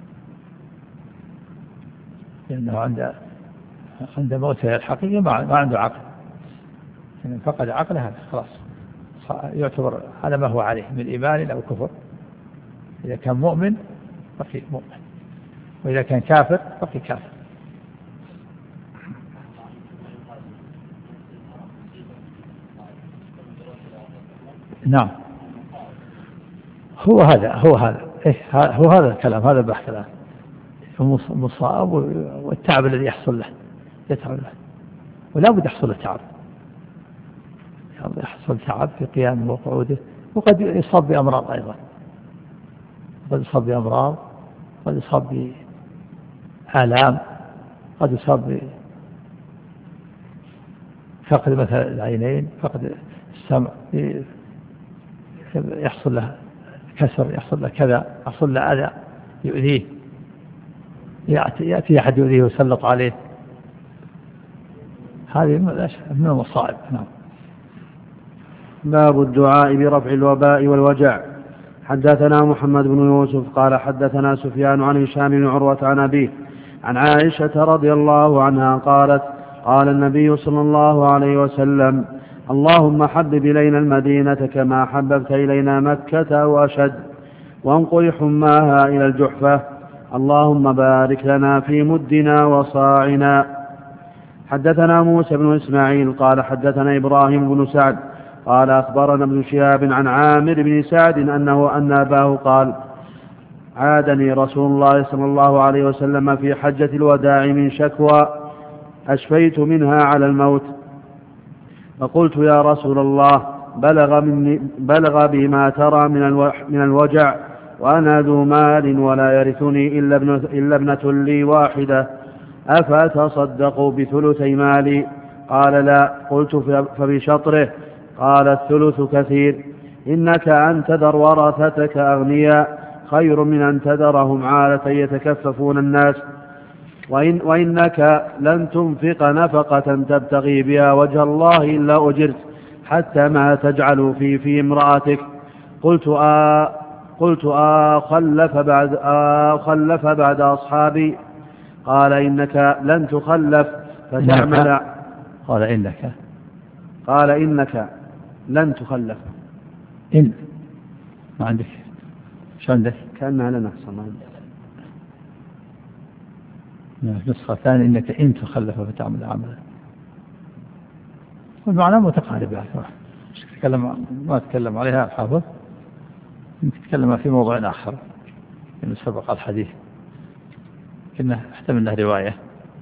لأنه عند عند موته الحقيقي ما عنده عقل، إن فقد عقله هذا خلاص يعتبر هذا ما هو عليه من إيمان أو كفر. إذا كان مؤمن بقي مؤمن، وإذا كان كافر بقي كافر. نعم، هو هذا هو هذا إيه هو هذا الكلام، هذا البحث الآن، المصائب والتعب الذي يحصل له يتعب له، ولا بد يحصل له تعب، يحصل تعب في قيامه وقعوده، وقد يصاب بأمراض أيضا، قد يصاب بأمراض، قد يصاب بآلام، قد يصاب بفقد مثلا العينين، فقد السمع، يحصل له كسر، يحصل له كذا، يحصل له أذى يؤذيه، يأتي أحد يؤذيه ويسلط عليه، هذه من المصائب. نعم. باب الدعاء برفع الوباء والوجع. حدثنا محمد بن يوسف قال حدثنا سفيان عن هشام بن عروة عن أبيه عن عائشة رضي الله عنها قالت قال النبي صلى الله عليه وسلم اللهم حبب إلينا المدينة كما حببت إلينا مكة وأشد، وانقل حماها إلى الجحفة، اللهم بارك لنا في مدنا وصاعنا. حدثنا موسى بن إسماعيل قال حدثنا إبراهيم بن سعد قال أخبرنا ابن شهاب عن عامر بن سعد أنه أن أباه قال عادني رسول الله صلى الله عليه وسلم في حجة الوداع من شكوى أشفيت منها على الموت، فقلت يا رسول الله بلغ, مني بلغ بما ترى من الوجع وأنا ذو مال ولا يرثني إلا, ابن إلا ابنة لي واحدة، أفأتصدق بثلثي مالي؟ قال لا. قلت فبشطره؟ قال الثلث كثير، إنك أن تذر ورثتك أغنياء خير من أن تذرهم عالة يتكففون الناس، وإن وإنك لن تنفق نفقة تبتغي بها وجه الله إلا أجرت حتى ما تجعل في في امرأتك. قلت آه قلت آه خلف بعد آه خلف بعد أصحابي؟ قال إنك لن تخلف فتعمل. قال إنك قال إنك لن تخلف. إن ما عندك شو عندك؟ كأنها لنا صنع نسخة ثانية إنك إن تخلف فتعمل عملا، والمعنى متقارب يعني. تكلم ما تكلم عليها الحافظ، نتكلم في موضوع آخر من سبق الحديث، كنا احتملنا رواية.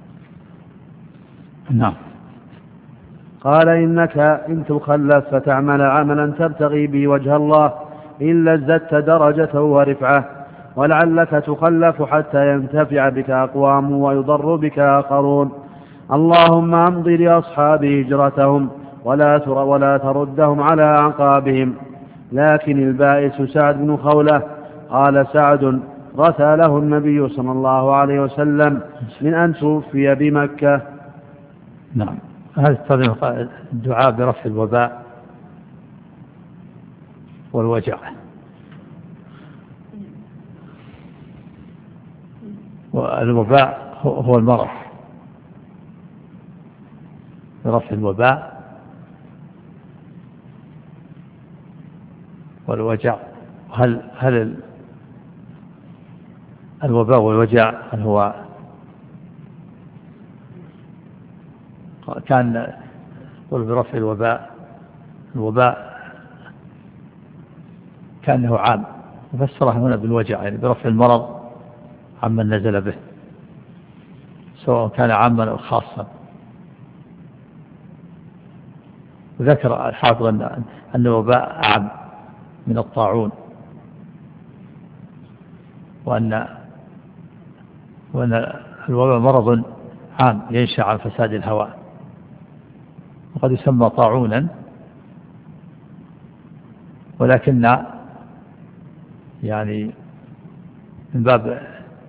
نعم. قال إنك إن تخلف فتعمل عملا تبتغي به وجه الله إلا ازددت درجة ورفعة، ولعلك تخلف حتى ينتفع بك أقوام ويضر بك آخرون. اللهم امض لأصحاب هجرتهم ولا ولا تردهم على أعقابهم. لكن البائس سعد بن خولة قال سعد رثى له النبي صلى الله عليه وسلم من أن توفي بمكة. نعم. هذا الترجمة الدعاء برفع الوباء والوجع. والوباء هو المرض، برفع الوباء والوجع. هل هل الوباء والوجع هل هو كان يقول برفع الوباء؟ الوباء كأنه عام، وفسره هنا بالوجع يعني برفع المرض عمن نزل به، سواء كان عاما أو خاصا. وذكر الحافظ أن الوباء أعم من الطاعون، وأن وأن الوباء مرض عام ينشأ عن فساد الهواء، وقد يسمى طاعونا، ولكن يعني من باب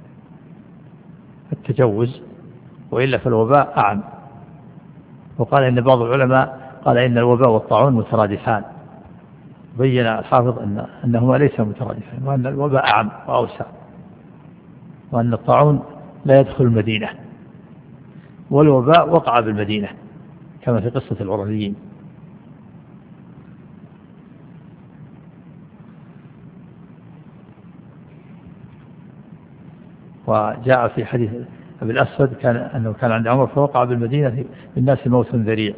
التجوز، وإلا فالوباء أعم. وقال إن بعض العلماء قال إن الوباء والطاعون مترادفان، بين الحافظ أن أنهما ليس مترادفان، وأن الوباء أعم وأوسع، وأن الطاعون لا يدخل المدينة، والوباء وقع بالمدينة كما في قصة العرنيين. وجاء في حديث أبي الأسود كان أنه كان عند عمر فوقع بالمدينة بالناس موت ذريع.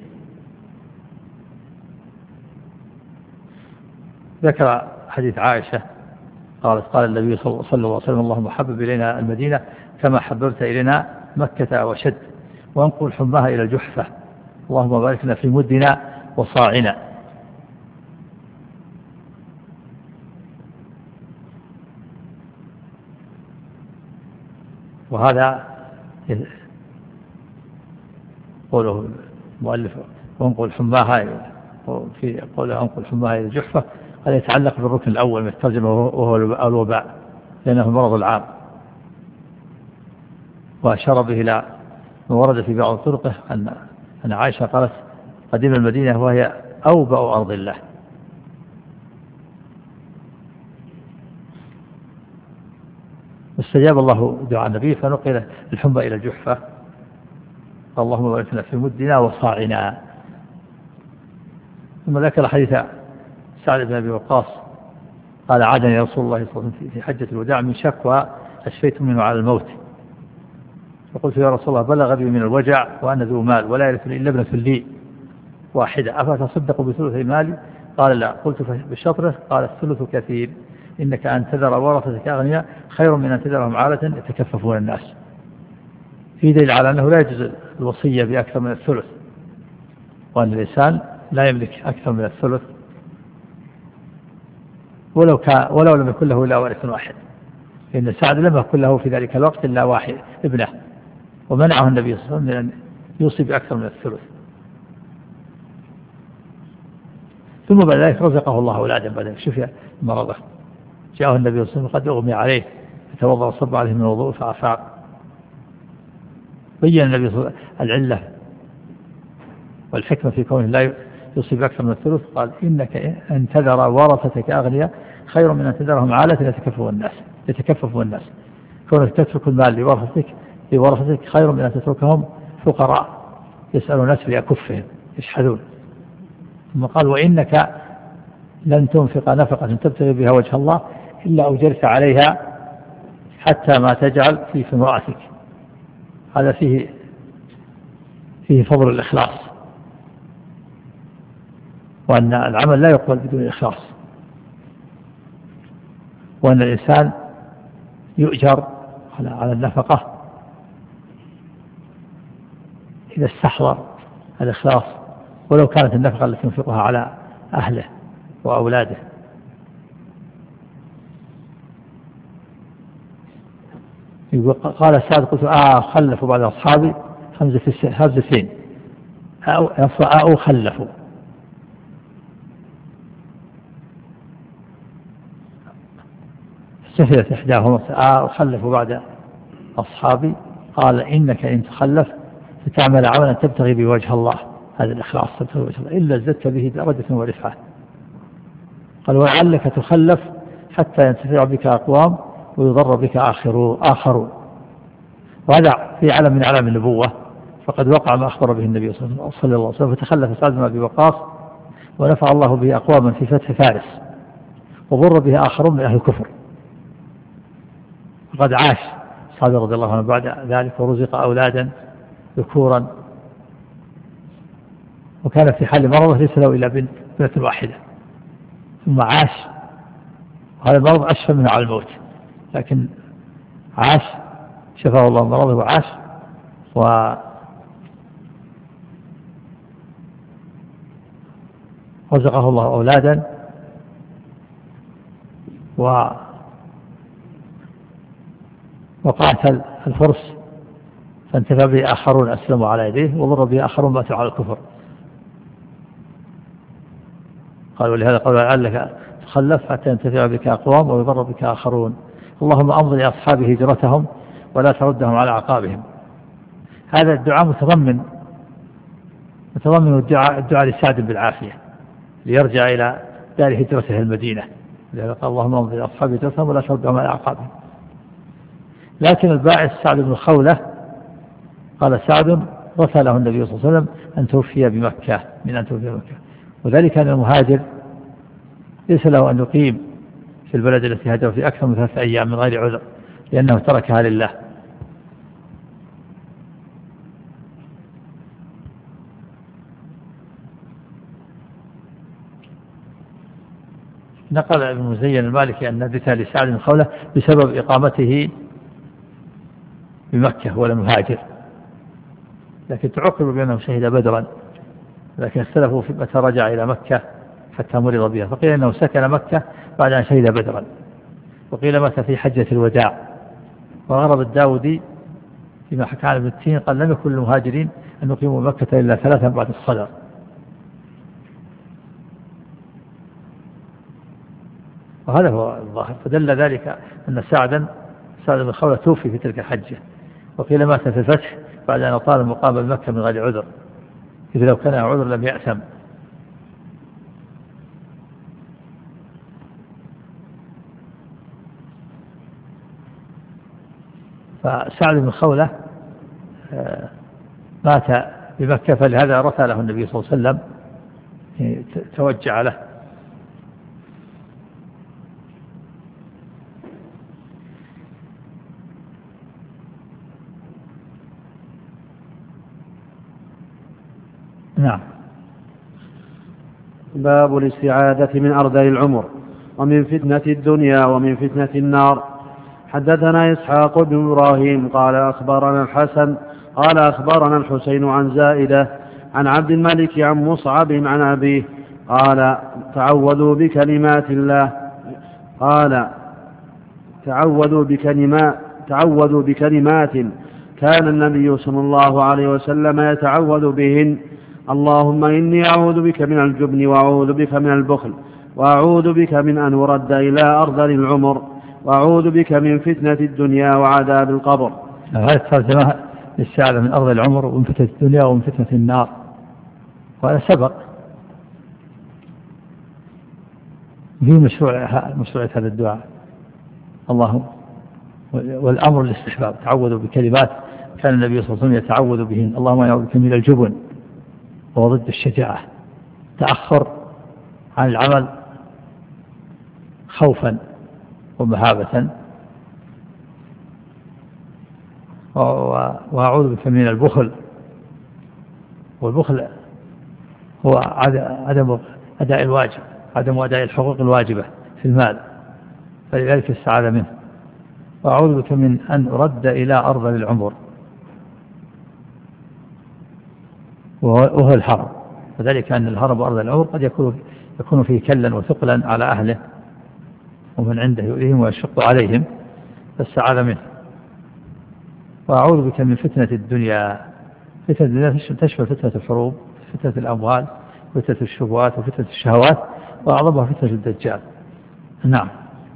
ذكر حديث عائشة قالت قال النبي صلى الله عليه وسلم اللهم حبب إلينا المدينة كما حببت إلينا مكة وشد، وانقل حماها إلى الجحفة، اللهم بارك لنا في مدنا وصاعنا. وهذا قوله المؤلف وانقل حماها، في قوله انقل حماها إلى الجحفة، هذا يتعلق بالركن الأول من الترجمة وهو الوباء، لأنه المرض العام، وأشار به إلى ما ورد في بعض طرقه أن أن عائشة قالت قدم المدينة وهي أوبأ أرض الله. استجاب الله دعاء النبي فنقل الحمى إلى الجحفة، اللهم بارك لنا في مدنا وصاعنا. ثم ذكر حديث سعد بن أبي وقاص قال عادني رسول الله صلى الله عليه وسلم في حجة الوداع من شكوى أشفيت منه على الموت، فقلت يا رسول الله بلغ بي من الوجع وأنا ذو مال ولا يرثني إلا ابنة لي واحدة، أفتصدق بثلث مالي؟ قال لا. قلت بالشطرة؟ قال الثلث كثير، إنك أن تذر ورثتك أغنياء خير من أن تذرهم عالة يتكففون الناس. في دليل على أنه لا يجوز الوصية بأكثر من الثلث، وأن الإنسان لا يملك أكثر من الثلث ولو, كان ولو لم يكن له إلا وارث واحد، لأن سعد لم يكن له في ذلك الوقت إلا واحد ابنه، ومنعه النبي صلى الله عليه وسلم من أن يوصي بأكثر من الثلث. ثم بعد ذلك رزقه الله أولادا بعد ذلك شفي مرضه، جاءه النبي صلى الله عليه وسلم قد أغمي عليه فتوضأ وصب عليه من الوضوء فأفاق. بين النبي صلى الله عليه وسلم العلة والحكمة في كونه لا يوصي بأكثر من الثلث، قال إنك أن تذر ورثتك أغنياء خير من أن تذرهم عالة يتكففون الناس يتكففون الناس كونك تترك المال لورثتك لورثتك خير من أن تتركهم فقراء يسألون الناس لأكفهم يشحذون. ثم قال وإنك لن تنفق نفقة تبتغي بها وجه الله إلا أجرت عليها حتى ما تجعل في امرأتك. هذا فيه فيه فضل الإخلاص، وأن العمل لا يقبل بدون الإخلاص، وأن الإنسان يؤجر على النفقة إذا استحضر الإخلاص، ولو كانت النفقة التي ينفقها على أهله وأولاده. قال سعد قلت آه خلفوا بعد أصحابي خمسة سنين أو أو خلفوا سفلت إحداهما آه خلفوا بعد أصحابي. قال إنك إن تخلف فتعمل عملا تبتغي بوجه الله، هذا الإخلاص تبتغي بوجه الله إلا ازددت به درجة ورفعة. قال ولعلك تخلف حتى ينتفع بك أقوام ويضر بك آخرون. وهذا في علم من علم النبوة، فقد وقع ما أخبر به النبي صلى الله عليه وسلم. فتخلف سعد بن أبي وقاص ونفع الله به أقواما في فتح فارس وضر به آخرون من أهل الكفر. وقد عاش سعد رضي الله عنه بعد ذلك ورزق أولادا ذكورا، وكان في حال مرضه ليس له إلا بنت بنت واحدة، ثم عاش وهذا المرض أشفى منه على الموت، لكن عاش شفاه الله مرضه وعاش ورزقه الله أولادا و وقاتل الفرس فانتفع به آخرون أسلموا على يديه وضر به آخرون ماتوا على الكفر. قال ولهذا قال لعلك تخلف حتى ينتفع بك أقوام ويضر بك آخرون. اللهم أمضي لأصحاب هجرتهم ولا تردهم على عقابهم. هذا الدعاء متضمن متضمن الدعاء, الدعاء لسعد بالعافية ليرجع إلى دار هجرته المدينة، لهذا قال اللهم أمضي لأصحاب هجرتهم ولا تردهم على عقابهم. لكن الباعث سعد بن خولة قال سعد رثى له النبي صلى الله عليه وسلم أن توفي بمكة من أن توفي بمكة، وذلك أن المهاجر ليس له أن يقيم في البلد التي هاجر في أكثر من ثلاثة أيام من غير عذر، لأنه تركها لله. نقل ابن مزين المالكي أن نبت لسعد بن خولة بسبب إقامته بمكة ولم يهاجر، لكن تعقب بأنه شهد بدرا، لكن اختلفوا في متى رجع إلى مكة حتى مرض بها، فقيل أنه سكن مكة بعد أن شهد بدرا، وقيل مات في حجة الوداع. وغرب الداودي فيما حكى عن ابن التين قال لم يكن المهاجرين أن يقيموا مكة إلا ثلاثا بعد الصدر. وهذا هو الظاهر، فدل ذلك أن سعدا سعد بن خولة توفي في تلك الحجة، وقيل مات في الفتح بعد أن طال المقام بمكة من غير عذر، إذا لو كان عذر لم يأثم. فسعد بن خولة مات بمكة، فلهذا رثى له النبي صلى الله عليه وسلم توجع له. نعم. باب الاستعاذة من أرذل العمر. ومن فتنة الدنيا ومن فتنة النار. حدثنا إسحاق بن إبراهيم قال أخبرنا الحسن قال أخبرنا الحسين عن زائدة عن عبد الملك عن مصعب عن أبيه قال تعوذوا بكلمات الله قال تعوذوا بكلمات تعوذوا بكلمات كان النبي صلى الله عليه وسلم يتعوذ بهن: اللهم إني أعوذ بك من الجبن وأعوذ بك من البخل وأعوذ بك من أن أرد إلى أرذل العمر وأعوذ بك من فتنة الدنيا وعذاب القبر. هذه الترجمة للسعادة من أرض العمر ومن فتنة الدنيا ومن فتنة النار، وهذا سبق في مشروع مشروعية هذا الدعاء. اللهم والأمر الاستحباب، تعوذوا بكلمات كان النبي صلى الله عليه وسلم يتعوذ بهن: اللهم أعوذ بك من الجبن وهو ضد الشجاعة، تأخر عن العمل خوفا ومهابة، وأعوذ بك من البخل، والبخل هو عدم أداء الواجب، عدم أداء الحقوق الواجبة في المال، فلذلك السعادة منه. وأعوذ بك من أن أرد إلى أرذل العمر وهو الهرم، وذلك أن الهرم وأرذل العمر قد يكون يكون فيه كلا وثقلا على أهله ومن عنده يؤذيهم ويشق عليهم، فالسعادة منه. وأعوذ بك من فتنة الدنيا، فتنة الدنيا تشمل فتنة الحروب، فتنة الأموال، فتنة الشبهات، وفتنة الشهوات، وأعظمها فتنة الدجال. نعم.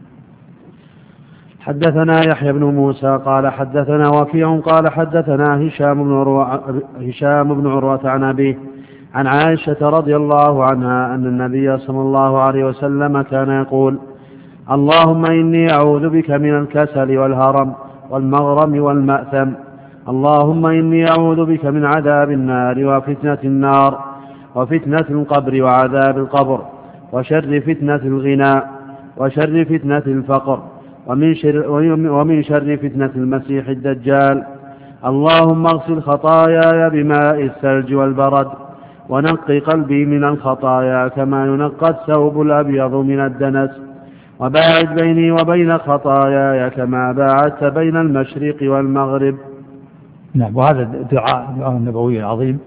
حدثنا يحيى بن موسى قال حدثنا وكيع قال حدثنا هشام بن عروة, هشام بن عروة عن أبيه عن عائشة رضي الله عنها أن النبي صلى الله عليه وسلم كان يقول: اللهم إني أعوذ بك من الكسل والهرم والمغرم والمأثم، اللهم إني أعوذ بك من عذاب النار وفتنة النار وفتنة القبر وعذاب القبر وشر فتنة الغنى وشر فتنة الفقر ومن شر, ومن شر فتنة المسيح الدجال. اللهم اغسل خطاياي بماء الثلج والبرد ونقي قلبي من الخطايا كما ينقى الثوب الأبيض من الدنس، وباعد بيني وبين خطاياي كما باعدت بين المشرق والمغرب. نعم. وهذا دعاء دعاء نبوي عظيم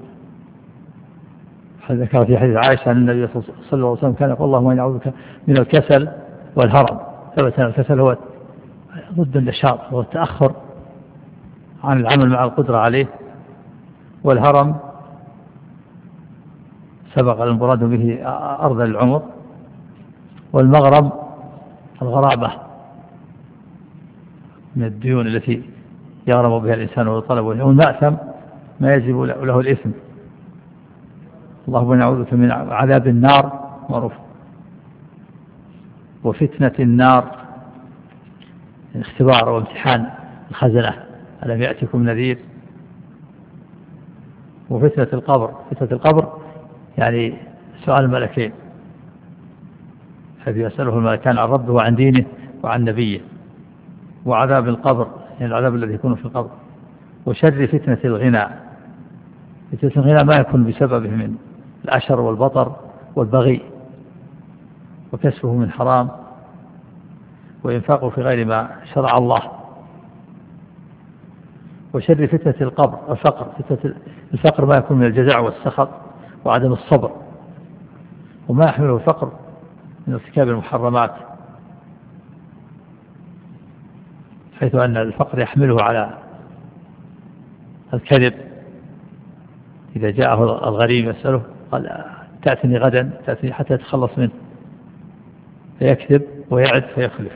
ذكر في حديث عائشة أن النبي صلى الله عليه وسلم كان يقول: اللهم إني أعوذ بك من الكسل والهرم. ثبت أن الكسل هو ضد النشاط، هو التأخر عن العمل مع القدرة عليه، والهرم سبق المراد به أرذل العمر، والمغرم الغرابة من الديون التي يغرم بها الإنسان ويطلب، والمأثم ما يجب له الإثم. اللهم نعوذ بك من عذاب النار معروف، وفتنة النار اختبار وامتحان الخزنة ألم يأتكم نذير، وفتنة القبر، فتنة القبر يعني سؤال الملكين، حيث يسأله الملكان عن ربه وعن دينه وعن نبيه، وعذاب القبر يعني العذاب الذي يكون في القبر، وشر فتنة الغنى، فتنة الغنى ما يكون بسببه من العشر والبطر والبغي وكسبه من حرام وإنفاقه في غير ما شرع الله، وشر فتنة القبر الفقر، فتنة الفقر ما يكون من الجزع والسخط وعدم الصبر، وما يحمله الفقر من ارتكاب المحرمات، حيث أن الفقر يحمله على الكذب. إذا جاءه الغريب يسأله قال: تأتني غدا، تأتني حتى يتخلص منه، فيكذب ويعد فيخلف.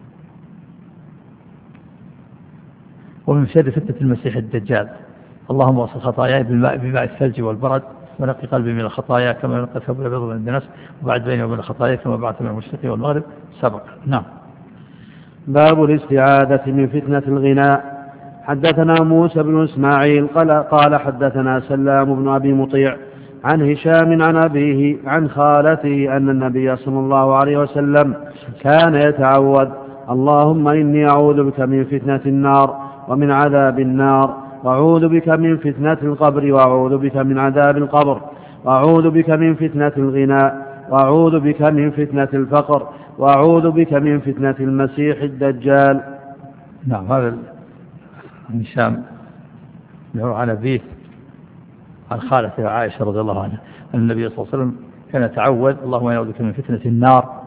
ومن شر فتنة المسيح الدجال: اللهم اغسل خطاياي بالماء بماء الثلج والبرد ونقي قلبي من الخطايا كما ينقى الثوب الأبيض من الدنس، وبعد بيني وبين الخطايا كما بعدت من المشرق والمغرب. سبق. نعم. باب الاستعاذة من فتنة الغنى. حدثنا موسى بن إسماعيل قال, قال حدثنا سلام بن أبي مطيع عن هشام عن أبيه عن خالته أن النبي صلى الله عليه وسلم كان يتعوذ: اللهم إني أعوذ بك من فتنة النار ومن عذاب النار، وأعوذ بك من فتنة القبر، وأعوذ بك من عذاب القبر، وأعوذ بك من فتنة الغنى، وأعوذ بك من فتنة الفقر، وأعوذ بك من فتنة المسيح الدجال. نعم. هذا من هشام عن أبيه عن خالته عائشة رضي الله عنها أن النبي صلى الله عليه وسلم كان يتعوذ اللهم أعوذ بك من فتنة النار،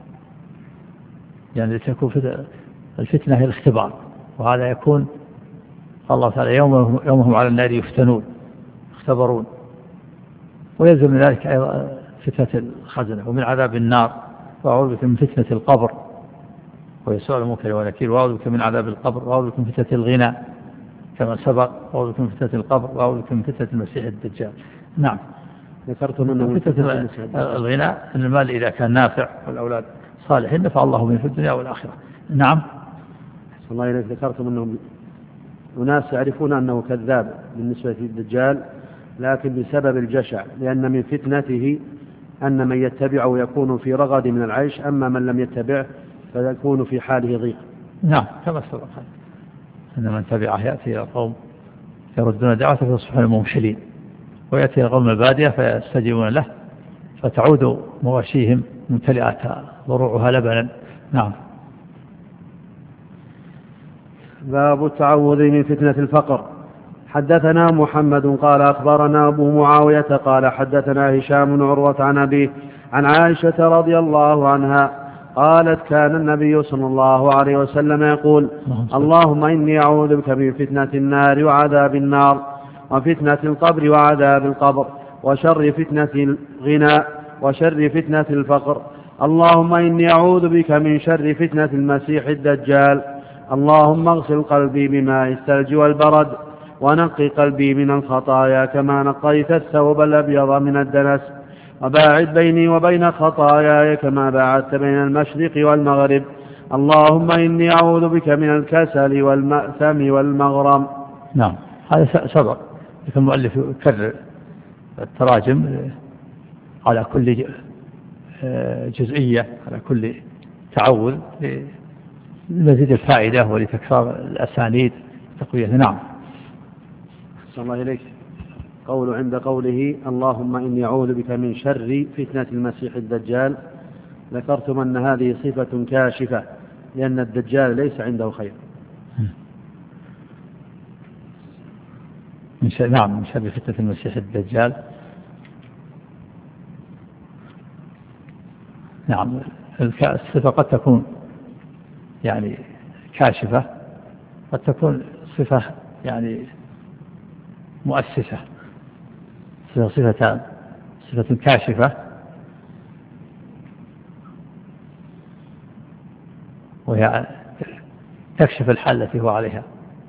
يعني تكون الفتنة هي الاختبار، وهذا يكون الله تعالى يومهم, يومهم على النار يفتنون يختبرون، ويلزم من ذلك أيضا فتنة الخزنة. ومن عذاب النار وأعوذ بك من فتنة القبر ويسوع المنكر ونكير، وأعوذ بك من عذاب القبر، وأعوذ بك من فتنة الغنى كما سبق، وأعوذ بك من فتنة القبر، وأعوذ بك من فتنة المسيح الدجال. نعم. ذكرت منه فتنة الغنى أن المال إذا كان نافع والأولاد صالحين نفع الله من في الدنيا والآخرة. نعم. الله إليك. ذكرت منهم أناس يعرفون أنه كذاب بالنسبة للدجال، لكن بسبب الجشع، لأن من فتنته أن من يتبعه يكون في رغد من العيش، أما من لم يتبعه فيكون في حاله ضيق. نعم كما سبق أن من تبعه يأتي إلى قوم يردون دعوته فيصبحون ممحلين، ويأتي إلى قوم البادية فيستجيبون له فتعود مواشيهم ممتلئة ضروعها لبنا. نعم. باب التعوذ من فتنة الفقر. حدثنا محمد قال أخبرنا أبو معاوية قال حدثنا هشام بن عروة عن أبيه عن عائشة رضي الله عنها قالت كان النبي صلى الله عليه وسلم يقول اللهم إني أعوذ بك من فتنة النار وعذاب النار وفتنة القبر وعذاب القبر وشر فتنة الغنى وشر فتنة الفقر. اللهم إني أعوذ بك من شر فتنة المسيح الدجال. اللهم اغسل قلبي بماء الثلج والبرد ونقي قلبي من الخطايا كما نقيت الثوب الأبيض من الدنس، وباعد بيني وبين خطاياي كما باعدت بين المشرق والمغرب. اللهم إني أعوذ بك من الكسل والمأثم والمغرم. نعم. هذا سبق المؤلف يكرر التراجم على كل جزئية على كل تعوذ لمزيد الفائدة ولتكرار الأسانيد تقوية. نعم. صلى الله إليك. قول عند قوله اللهم إني أعوذ بك من شر فتنة المسيح الدجال، ذكرتم أن هذه صفة كاشفة لأن الدجال ليس عنده خير. من شر نعم من شر فتنة المسيح الدجال. نعم. الصفة قد تكون يعني كاشفة، قد تكون صفة يعني مؤسسة. صفتان: صفة كاشفة وهي تكشف الحال التي هو عليها،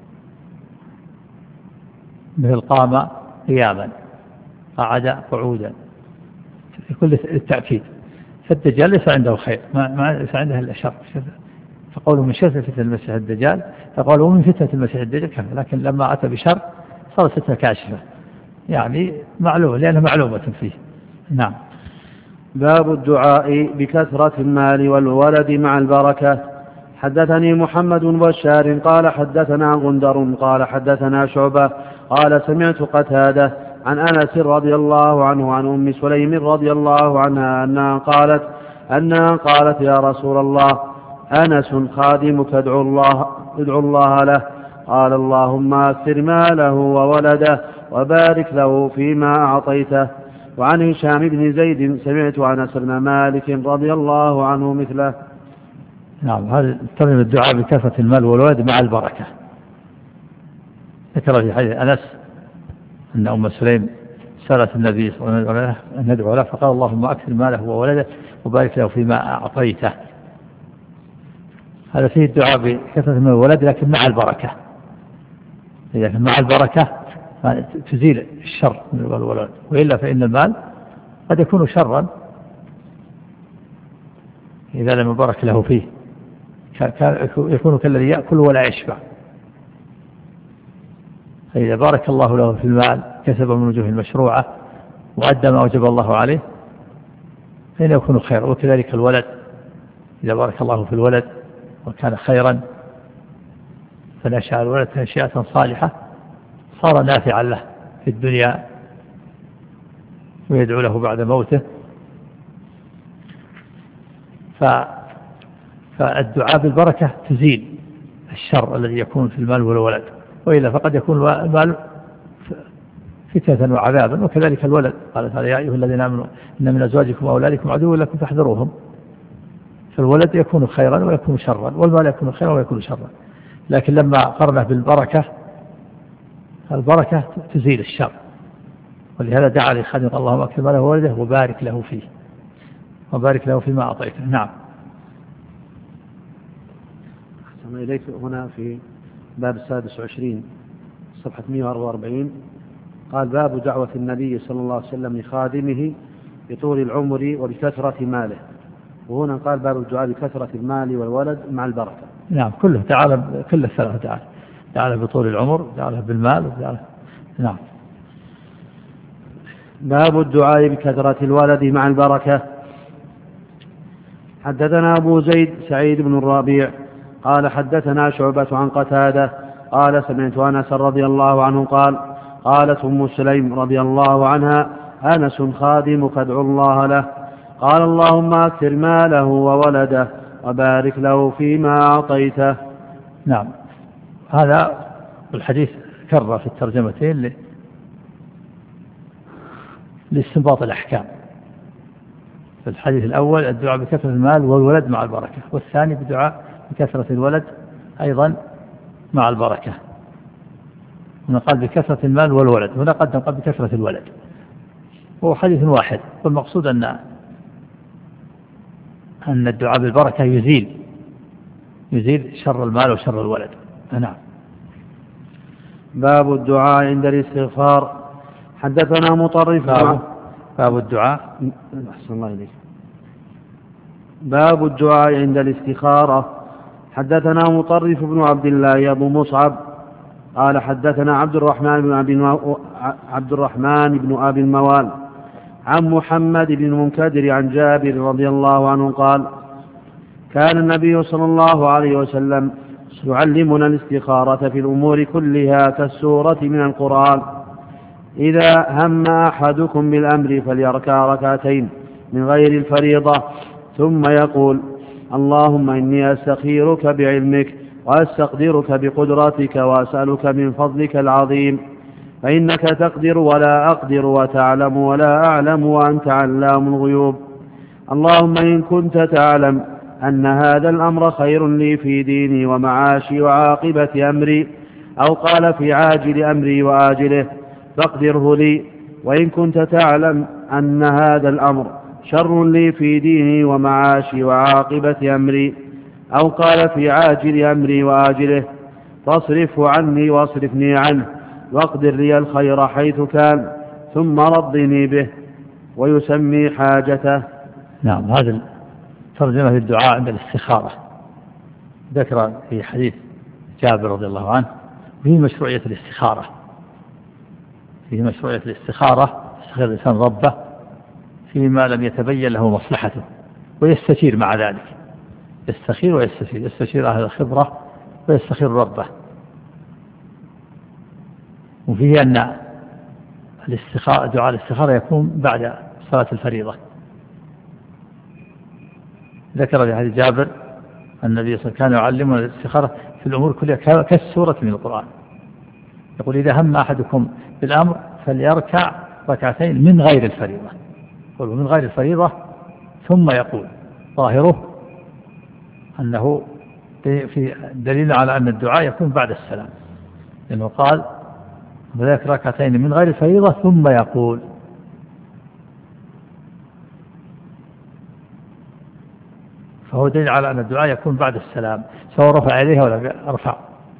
مثل قام قياما، قعد قعودا، كل التأكيد. فالدجال ليس عنده خير، ما ليس عنده إلا شر. فقوله من شر فتنة المسيح الدجال، فقالوا من فتنة المسيح الدجال كان، لكن لما أتى بشر صارت فتنة كاشفة، يعني معلومة لأنها معلومة فيه. نعم. باب الدعاء بكثرة المال والولد مع البركة. حدثني محمد بن بشار قال حدثنا غندر قال حدثنا شعبة قال سمعت قتادة عن أنس رضي الله عنه عن أم سليم رضي الله عنها أنها قالت أنها قالت يا رسول الله أنس خادمك ادعو الله, ادعو الله له. قال اللهم أكثر ماله وولده وبارك له فيما أعطيته. وعن هشام بن زيد سمعت أنس بن مالك رضي الله عنه مثله. نعم. هذا ترجم الدعاء بكثرة المال والولد مع البركة. ذكر في حديث أنس أن أم سليم سألت النبي صلى الله عليه وسلم أن ندعو له، فقال اللهم أكثر ماله وولده وبارك له فيما أعطيته. هذا فيه الدعاء بكثرة المال والولد لكن مع البركة. إذا مع البركة تزيل الشر من المال والولد، وإلا فإن المال قد يكون شرا إذا لم يبارك له فيه، يكون كالذي يأكل ولا يشبع. فإذا بارك الله له في المال كسب من وجوه المشروعة وأدى ما وجب الله عليه فإنه يكون خير. وكذلك الولد، إذا بارك الله في الولد وكان خيرا فنشأ الولد نشأة صالحة صار نافعا له في الدنيا ويدعو له بعد موته. فالدعاء بالبركة تزيل الشر الذي يكون في المال والولد، وإلا فقد يكون المال فتنة وعذابا، وكذلك الولد. قال تعالى: يا أيها الذين آمنوا إن من أزواجكم وأولادكم عدو لكم فاحذروهم. فالولد يكون خيرا ويكون شرا، والمال يكون خيرا ويكون شرا. لكن لما قرنه بالبركة، البركة تزيل الشر، ولهذا دعا لخادم: اللهم اكثر ماله وولده وبارك له فيه وبارك له فيما أعطيته. نعم. أحسن إليك. هنا في باب السادس وعشرين صفحة مئة وأربعة وأربعين قال: باب دعوة النبي صلى الله عليه وسلم لخادمه بطول العمر وبكثرة ماله. وهنا قال: باب الدعاء بكثرة المال والولد مع البركة. نعم، كله تعالى، كل الثلاثة تعالى تعالى بطول العمر، تعالى بالمال، وتعالى. نعم. باب الدعاء بكثرة الولد مع البركة. حدثنا أبو زيد سعيد بن الربيع قال: حدثنا شعبة عن قتادة قال: سمعت أنس رضي الله عنه قال: قالت أم سليم رضي الله عنها: أنس خادمك ادعو الله له. قال: اللهم أكثر ماله وولده وبارك له فيما أعطيته. نعم. هذا الحديث كرر في الترجمتين لاستنباط الأحكام. في الحديث الأول الدعاء بكثرة المال والولد مع البركة، والثاني بدعاء بكثرة الولد أيضا مع البركة. هنا قال بكثرة المال والولد، هنا قدم قال بكثرة الولد، هو حديث واحد. والمقصود أن أن الدعاء بالبركة يزيل يزيل شر المال وشر الولد. نعم. باب الدعاء عند الاستغفار. حدثنا مطرف. باب, باب الدعاء. أحسن الله إليك. باب الدعاء عند الاستخارة. حدثنا مطرف بن عبد الله أبو مصعب قال: حدثنا عبد الرحمن بن أبي المو... عبد الرحمن بن أبي الموال عن محمد بن المنكدر عن جابر رضي الله عنه قال: كان النبي صلى الله عليه وسلم يعلمنا الاستخارة في الأمور كلها كالسورة من القرآن. إذا هم أحدكم بالأمر فليركع ركعتين من غير الفريضة ثم يقول: اللهم إني أستخيرك بعلمك وأستقدرك بقدرتك وأسألك من فضلك العظيم، فإنك تقدر ولا أقدر وتعلم ولا أعلم وأنت علام الغيوب. اللهم إن كنت تعلم أن هذا الأمر خير لي في ديني ومعاشي وعاقبة أمري، أو قال في عاجل أمري وآجله، فاقدره لي. وإن كنت تعلم أن هذا الأمر شر لي في ديني ومعاشي وعاقبة أمري، أو قال في عاجل أمري وآجله، فاصرفه عني واصرفني عنه، واقدر لي الخير حيث كان، ثم رضني به. ويسمي حاجته. نعم. هذا ترجمة الدعاء عند الاستخارة. ذكر في حديث جابر رضي الله عنه فيه مشروعية الاستخارة، فيه مشروعية الاستخارة، يستخير الإنسان ربه فيما لم يتبين له مصلحته، ويستشير مع ذلك، يستخير ويستشير، يستشير أهل الخبرة ويستخير ربه. وفيه أن الاستخارة دعاء الاستخارة يكون بعد صلاة الفريضة. ذكر في حديث جابر أن النبي صلى الله عليه وسلم كان يعلمنا الاستخارة في الأمور كلها كالسورة من القرآن. يقول: إذا هم أحدكم بالأمر فليركع ركعتين من غير الفريضة. يقول من غير الفريضة ثم يقول، ظاهره أنه في دليل على أن الدعاء يكون بعد السلام، لأنه قال: وذلك ركعتين من غير الفريضة ثم يقول. فهو دليل على أن الدعاء يكون بعد السلام، سواء رفع إليها ولا رفع.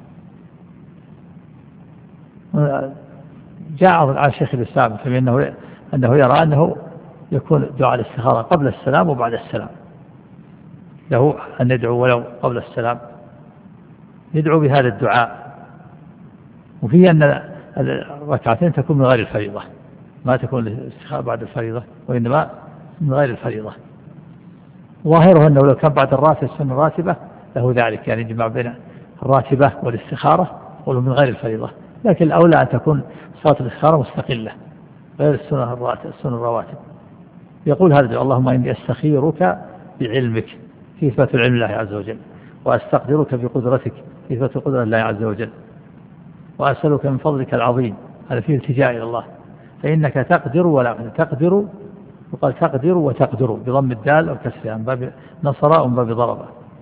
جاء على شيخ الإسلام فإنه أنه يرى أنه يكون دعاء الاستخارة قبل السلام وبعد السلام، له أن يدعو ولو قبل السلام، يدعو بهذا الدعاء. وفيه أن الركعتين تكون من غير الفريضة، ما تكون الاستخارة بعد الفريضة، وإنما من غير الفريضة. ظاهره أنه لو كان بعد الراتبة السنة الراتبة له ذلك، يعني يجمع بين الراتبة والاستخارة ولو من غير الفريضة. لكن الأولى أن تكون صلاة الاستخارة مستقلة غير السنة الراتب السنة الرواتب. يقول هذا: اللهم إني أستخيرك بعلمك في إثبات العلم لله عز وجل، وأستقدرك بقدرتك في إثبات القدرة لله عز وجل، وأسألك من فضلك العظيم، هذا فيه التجاء إلى الله، فإنك تقدر ولا تقدر، وقال تقدر وتقدر بضم الدال أو كسرها من باب نصر أو من باب ضرب.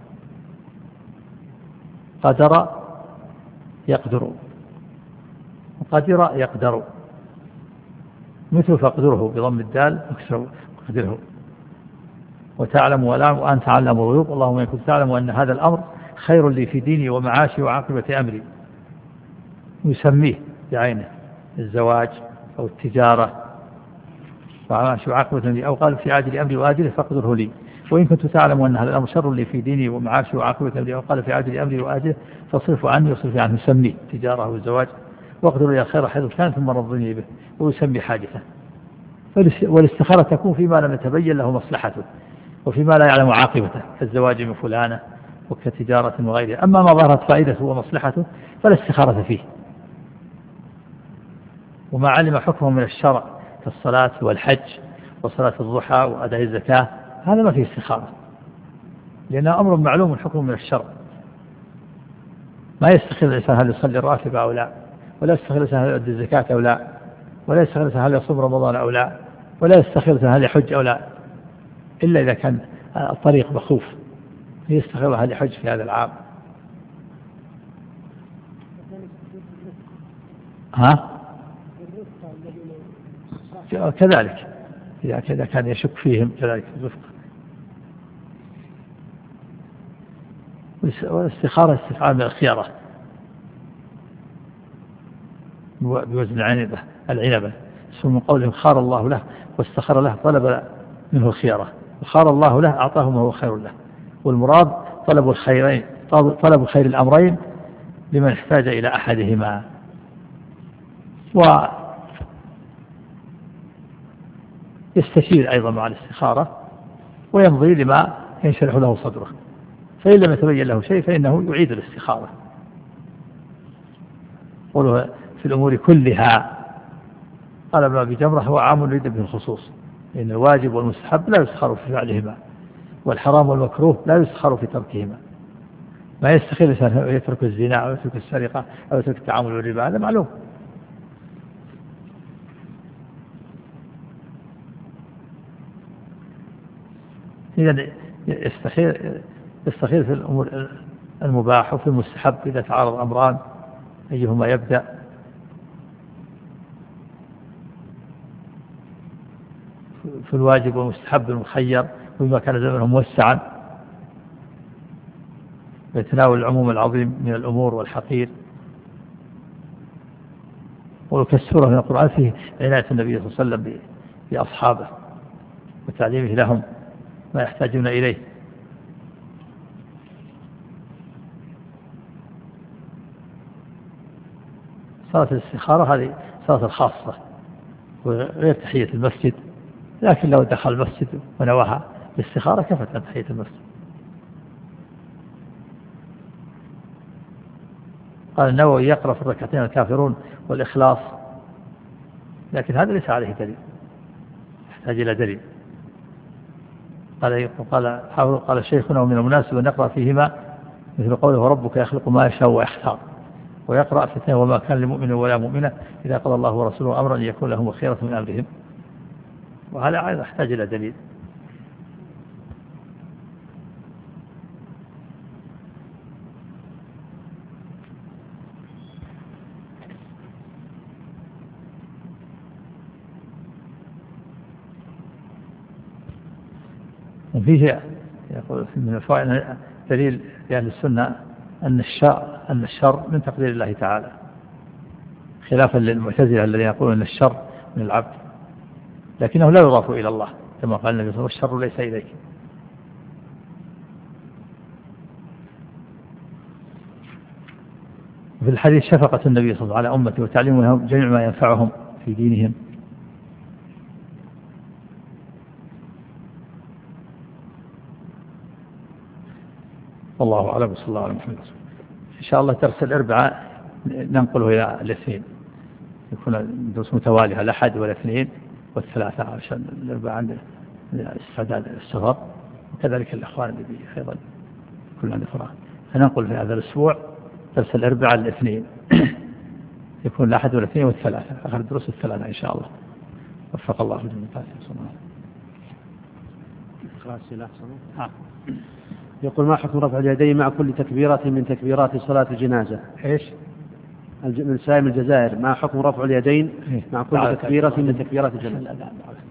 قدر يقدر، وقدر يقدر، مثل فاقدره بضم الدال وكسره وقدره. وتعلم ولا وأنت علم الغيوب، اللهم إن كنت تعلم أن هذا الأمر خير لي في ديني ومعاشي وعاقبة أمري، يسميه بعينه الزواج أو التجارة ومعاشي وعاقبة أمري، أو قال في عاجل أمري وآجله فاقدره لي. وإن كنت تعلم أن هذا الأمر شر لي في ديني ومعاشي وعاقبة أمري، أو قال في عاجل أمري وآجله فاصرف عني واصرف عنه، يسميه التجارة والزواج، واقدر لي الخير حيث كان ثم رضني به، ويسمي حادثة. والاستخارة تكون فيما لم يتبين له مصلحته، وفيما لا يعلم عاقبته، كالزواج من فلانة وكتجارة وغيرها. أما ما ظهرت فائدته ومصلحته فلا استخارة فيه. وما علم حكمه من الشرع كالصلاة والحج وصلاة الضحى وأداء الزكاة، هذا ما فيه استخارة، لأنه أمر معلوم حكمه من الشرع. ما يستخير الإنسان هل يصلي الراتب أو لا، ولا يستخير الإنسان هل يؤدي الزكاة أو لا، ولا يستخير الإنسان هل يصوم رمضان أو لا، ولا يستخير الإنسان هل يحج أو لا، إلا إذا كان الطريق مخوف يستخير هل يحج في هذا العام. ها؟ كذلك إذا كان يشك فيهم كذلك الرفق. والاستخارة استفعال من الخيارة بوزن العنبة العنبة، ثم من قولهم خار الله له واستخر له، طلب منه الخيارة، وخار الله له أعطاه ما هو خير له. والمراد طلب الخيرين، طلب خير الأمرين لمن احتاج إلى أحدهما. ويستشير أيضا مع الاستخارة، ويمضي لما ينشرح له صدره، فإن لم يتبين له شيء فإنه يعيد الاستخارة. قوله في الأمور كلها، قال ابن أبي جمرة هو عام يريد به الخصوص، لأن الواجب والمستحب لا يستخار في فعلهما، والحرام والمكروه لا يستخار في تركهما. ما يستخير الإنسان يترك الزنا أو يترك السرقة أو يترك التعامل بالربا، هذا معلوم. إذا يستخير يستخير في الأمور المباح وفي المستحب إذا تعارض أمران أيهما يبدأ. في الواجب والمستحب المخير، وبما كان زمنه موسعا يتناول العموم العظيم من الأمور والحقير. وكالسورة من القرآن فيه عناية النبي صلى الله عليه وسلم بأصحابه وتعليمه لهم ما يحتاجون إليه. صلاة الاستخارة هذه صلاة الخاصة وغير تحية المسجد، لكن لو دخل المسجد ونواها الاستخارة كفت عن تحية المسجد. قال النووي يقرأ في الركعتين الكافرون والإخلاص، لكن هذا ليس عليه دليل، يحتاج إلى دليل. قال قال قال شيخنا ومن المناسب أن نقرأ فيهما مثل قوله ربك يخلق ما يشاء ويختار، ويقرأ في اثنين وما كان لمؤمن ولا مؤمنة إذا قضى الله ورسوله أمرا أن يكون لهم خيرة من أمرهم، وهذا أيضا يحتاج إلى دليل. وفيه يقول من الفوائد دليل لأهل السنة أن الشر أن الشر من تقدير الله تعالى، خلافا للمعتزلة الذين يقولون أن الشر من العبد، لكنه لا يضاف إلى الله كما قال النبي صلى الله عليه وسلم الشر ليس إليك. في الحديث شفقة النبي صلى الله عليه وسلم على أمته وتعليم لهم جميع ما ينفعهم في دينهم. والله أعلم صلى الله عليه وسلم. إن شاء الله درس الأربعاء ننقله إلى الاثنين، يكون دروس متوالية الأحد والاثنين والثلاثاء، عشان الأربعاء عند استعداد السفر. كذلك الإخوان اللي أيضا كل عندي فراغ. فننقل في هذا الأسبوع درس الأربعاء الاثنين يكون الأحد والاثنين والثلاثة، آخر الدروس الثلاثة إن شاء الله. وفق الله جميعا. يقول ما حكم رفع اليدين مع كل تكبيرة من تكبيرات صلاة الجنازة؟ إيش؟ من سائم الجزائر، ما حكم رفع اليدين مع كل تكبيرة من تكبيرات الجنازة؟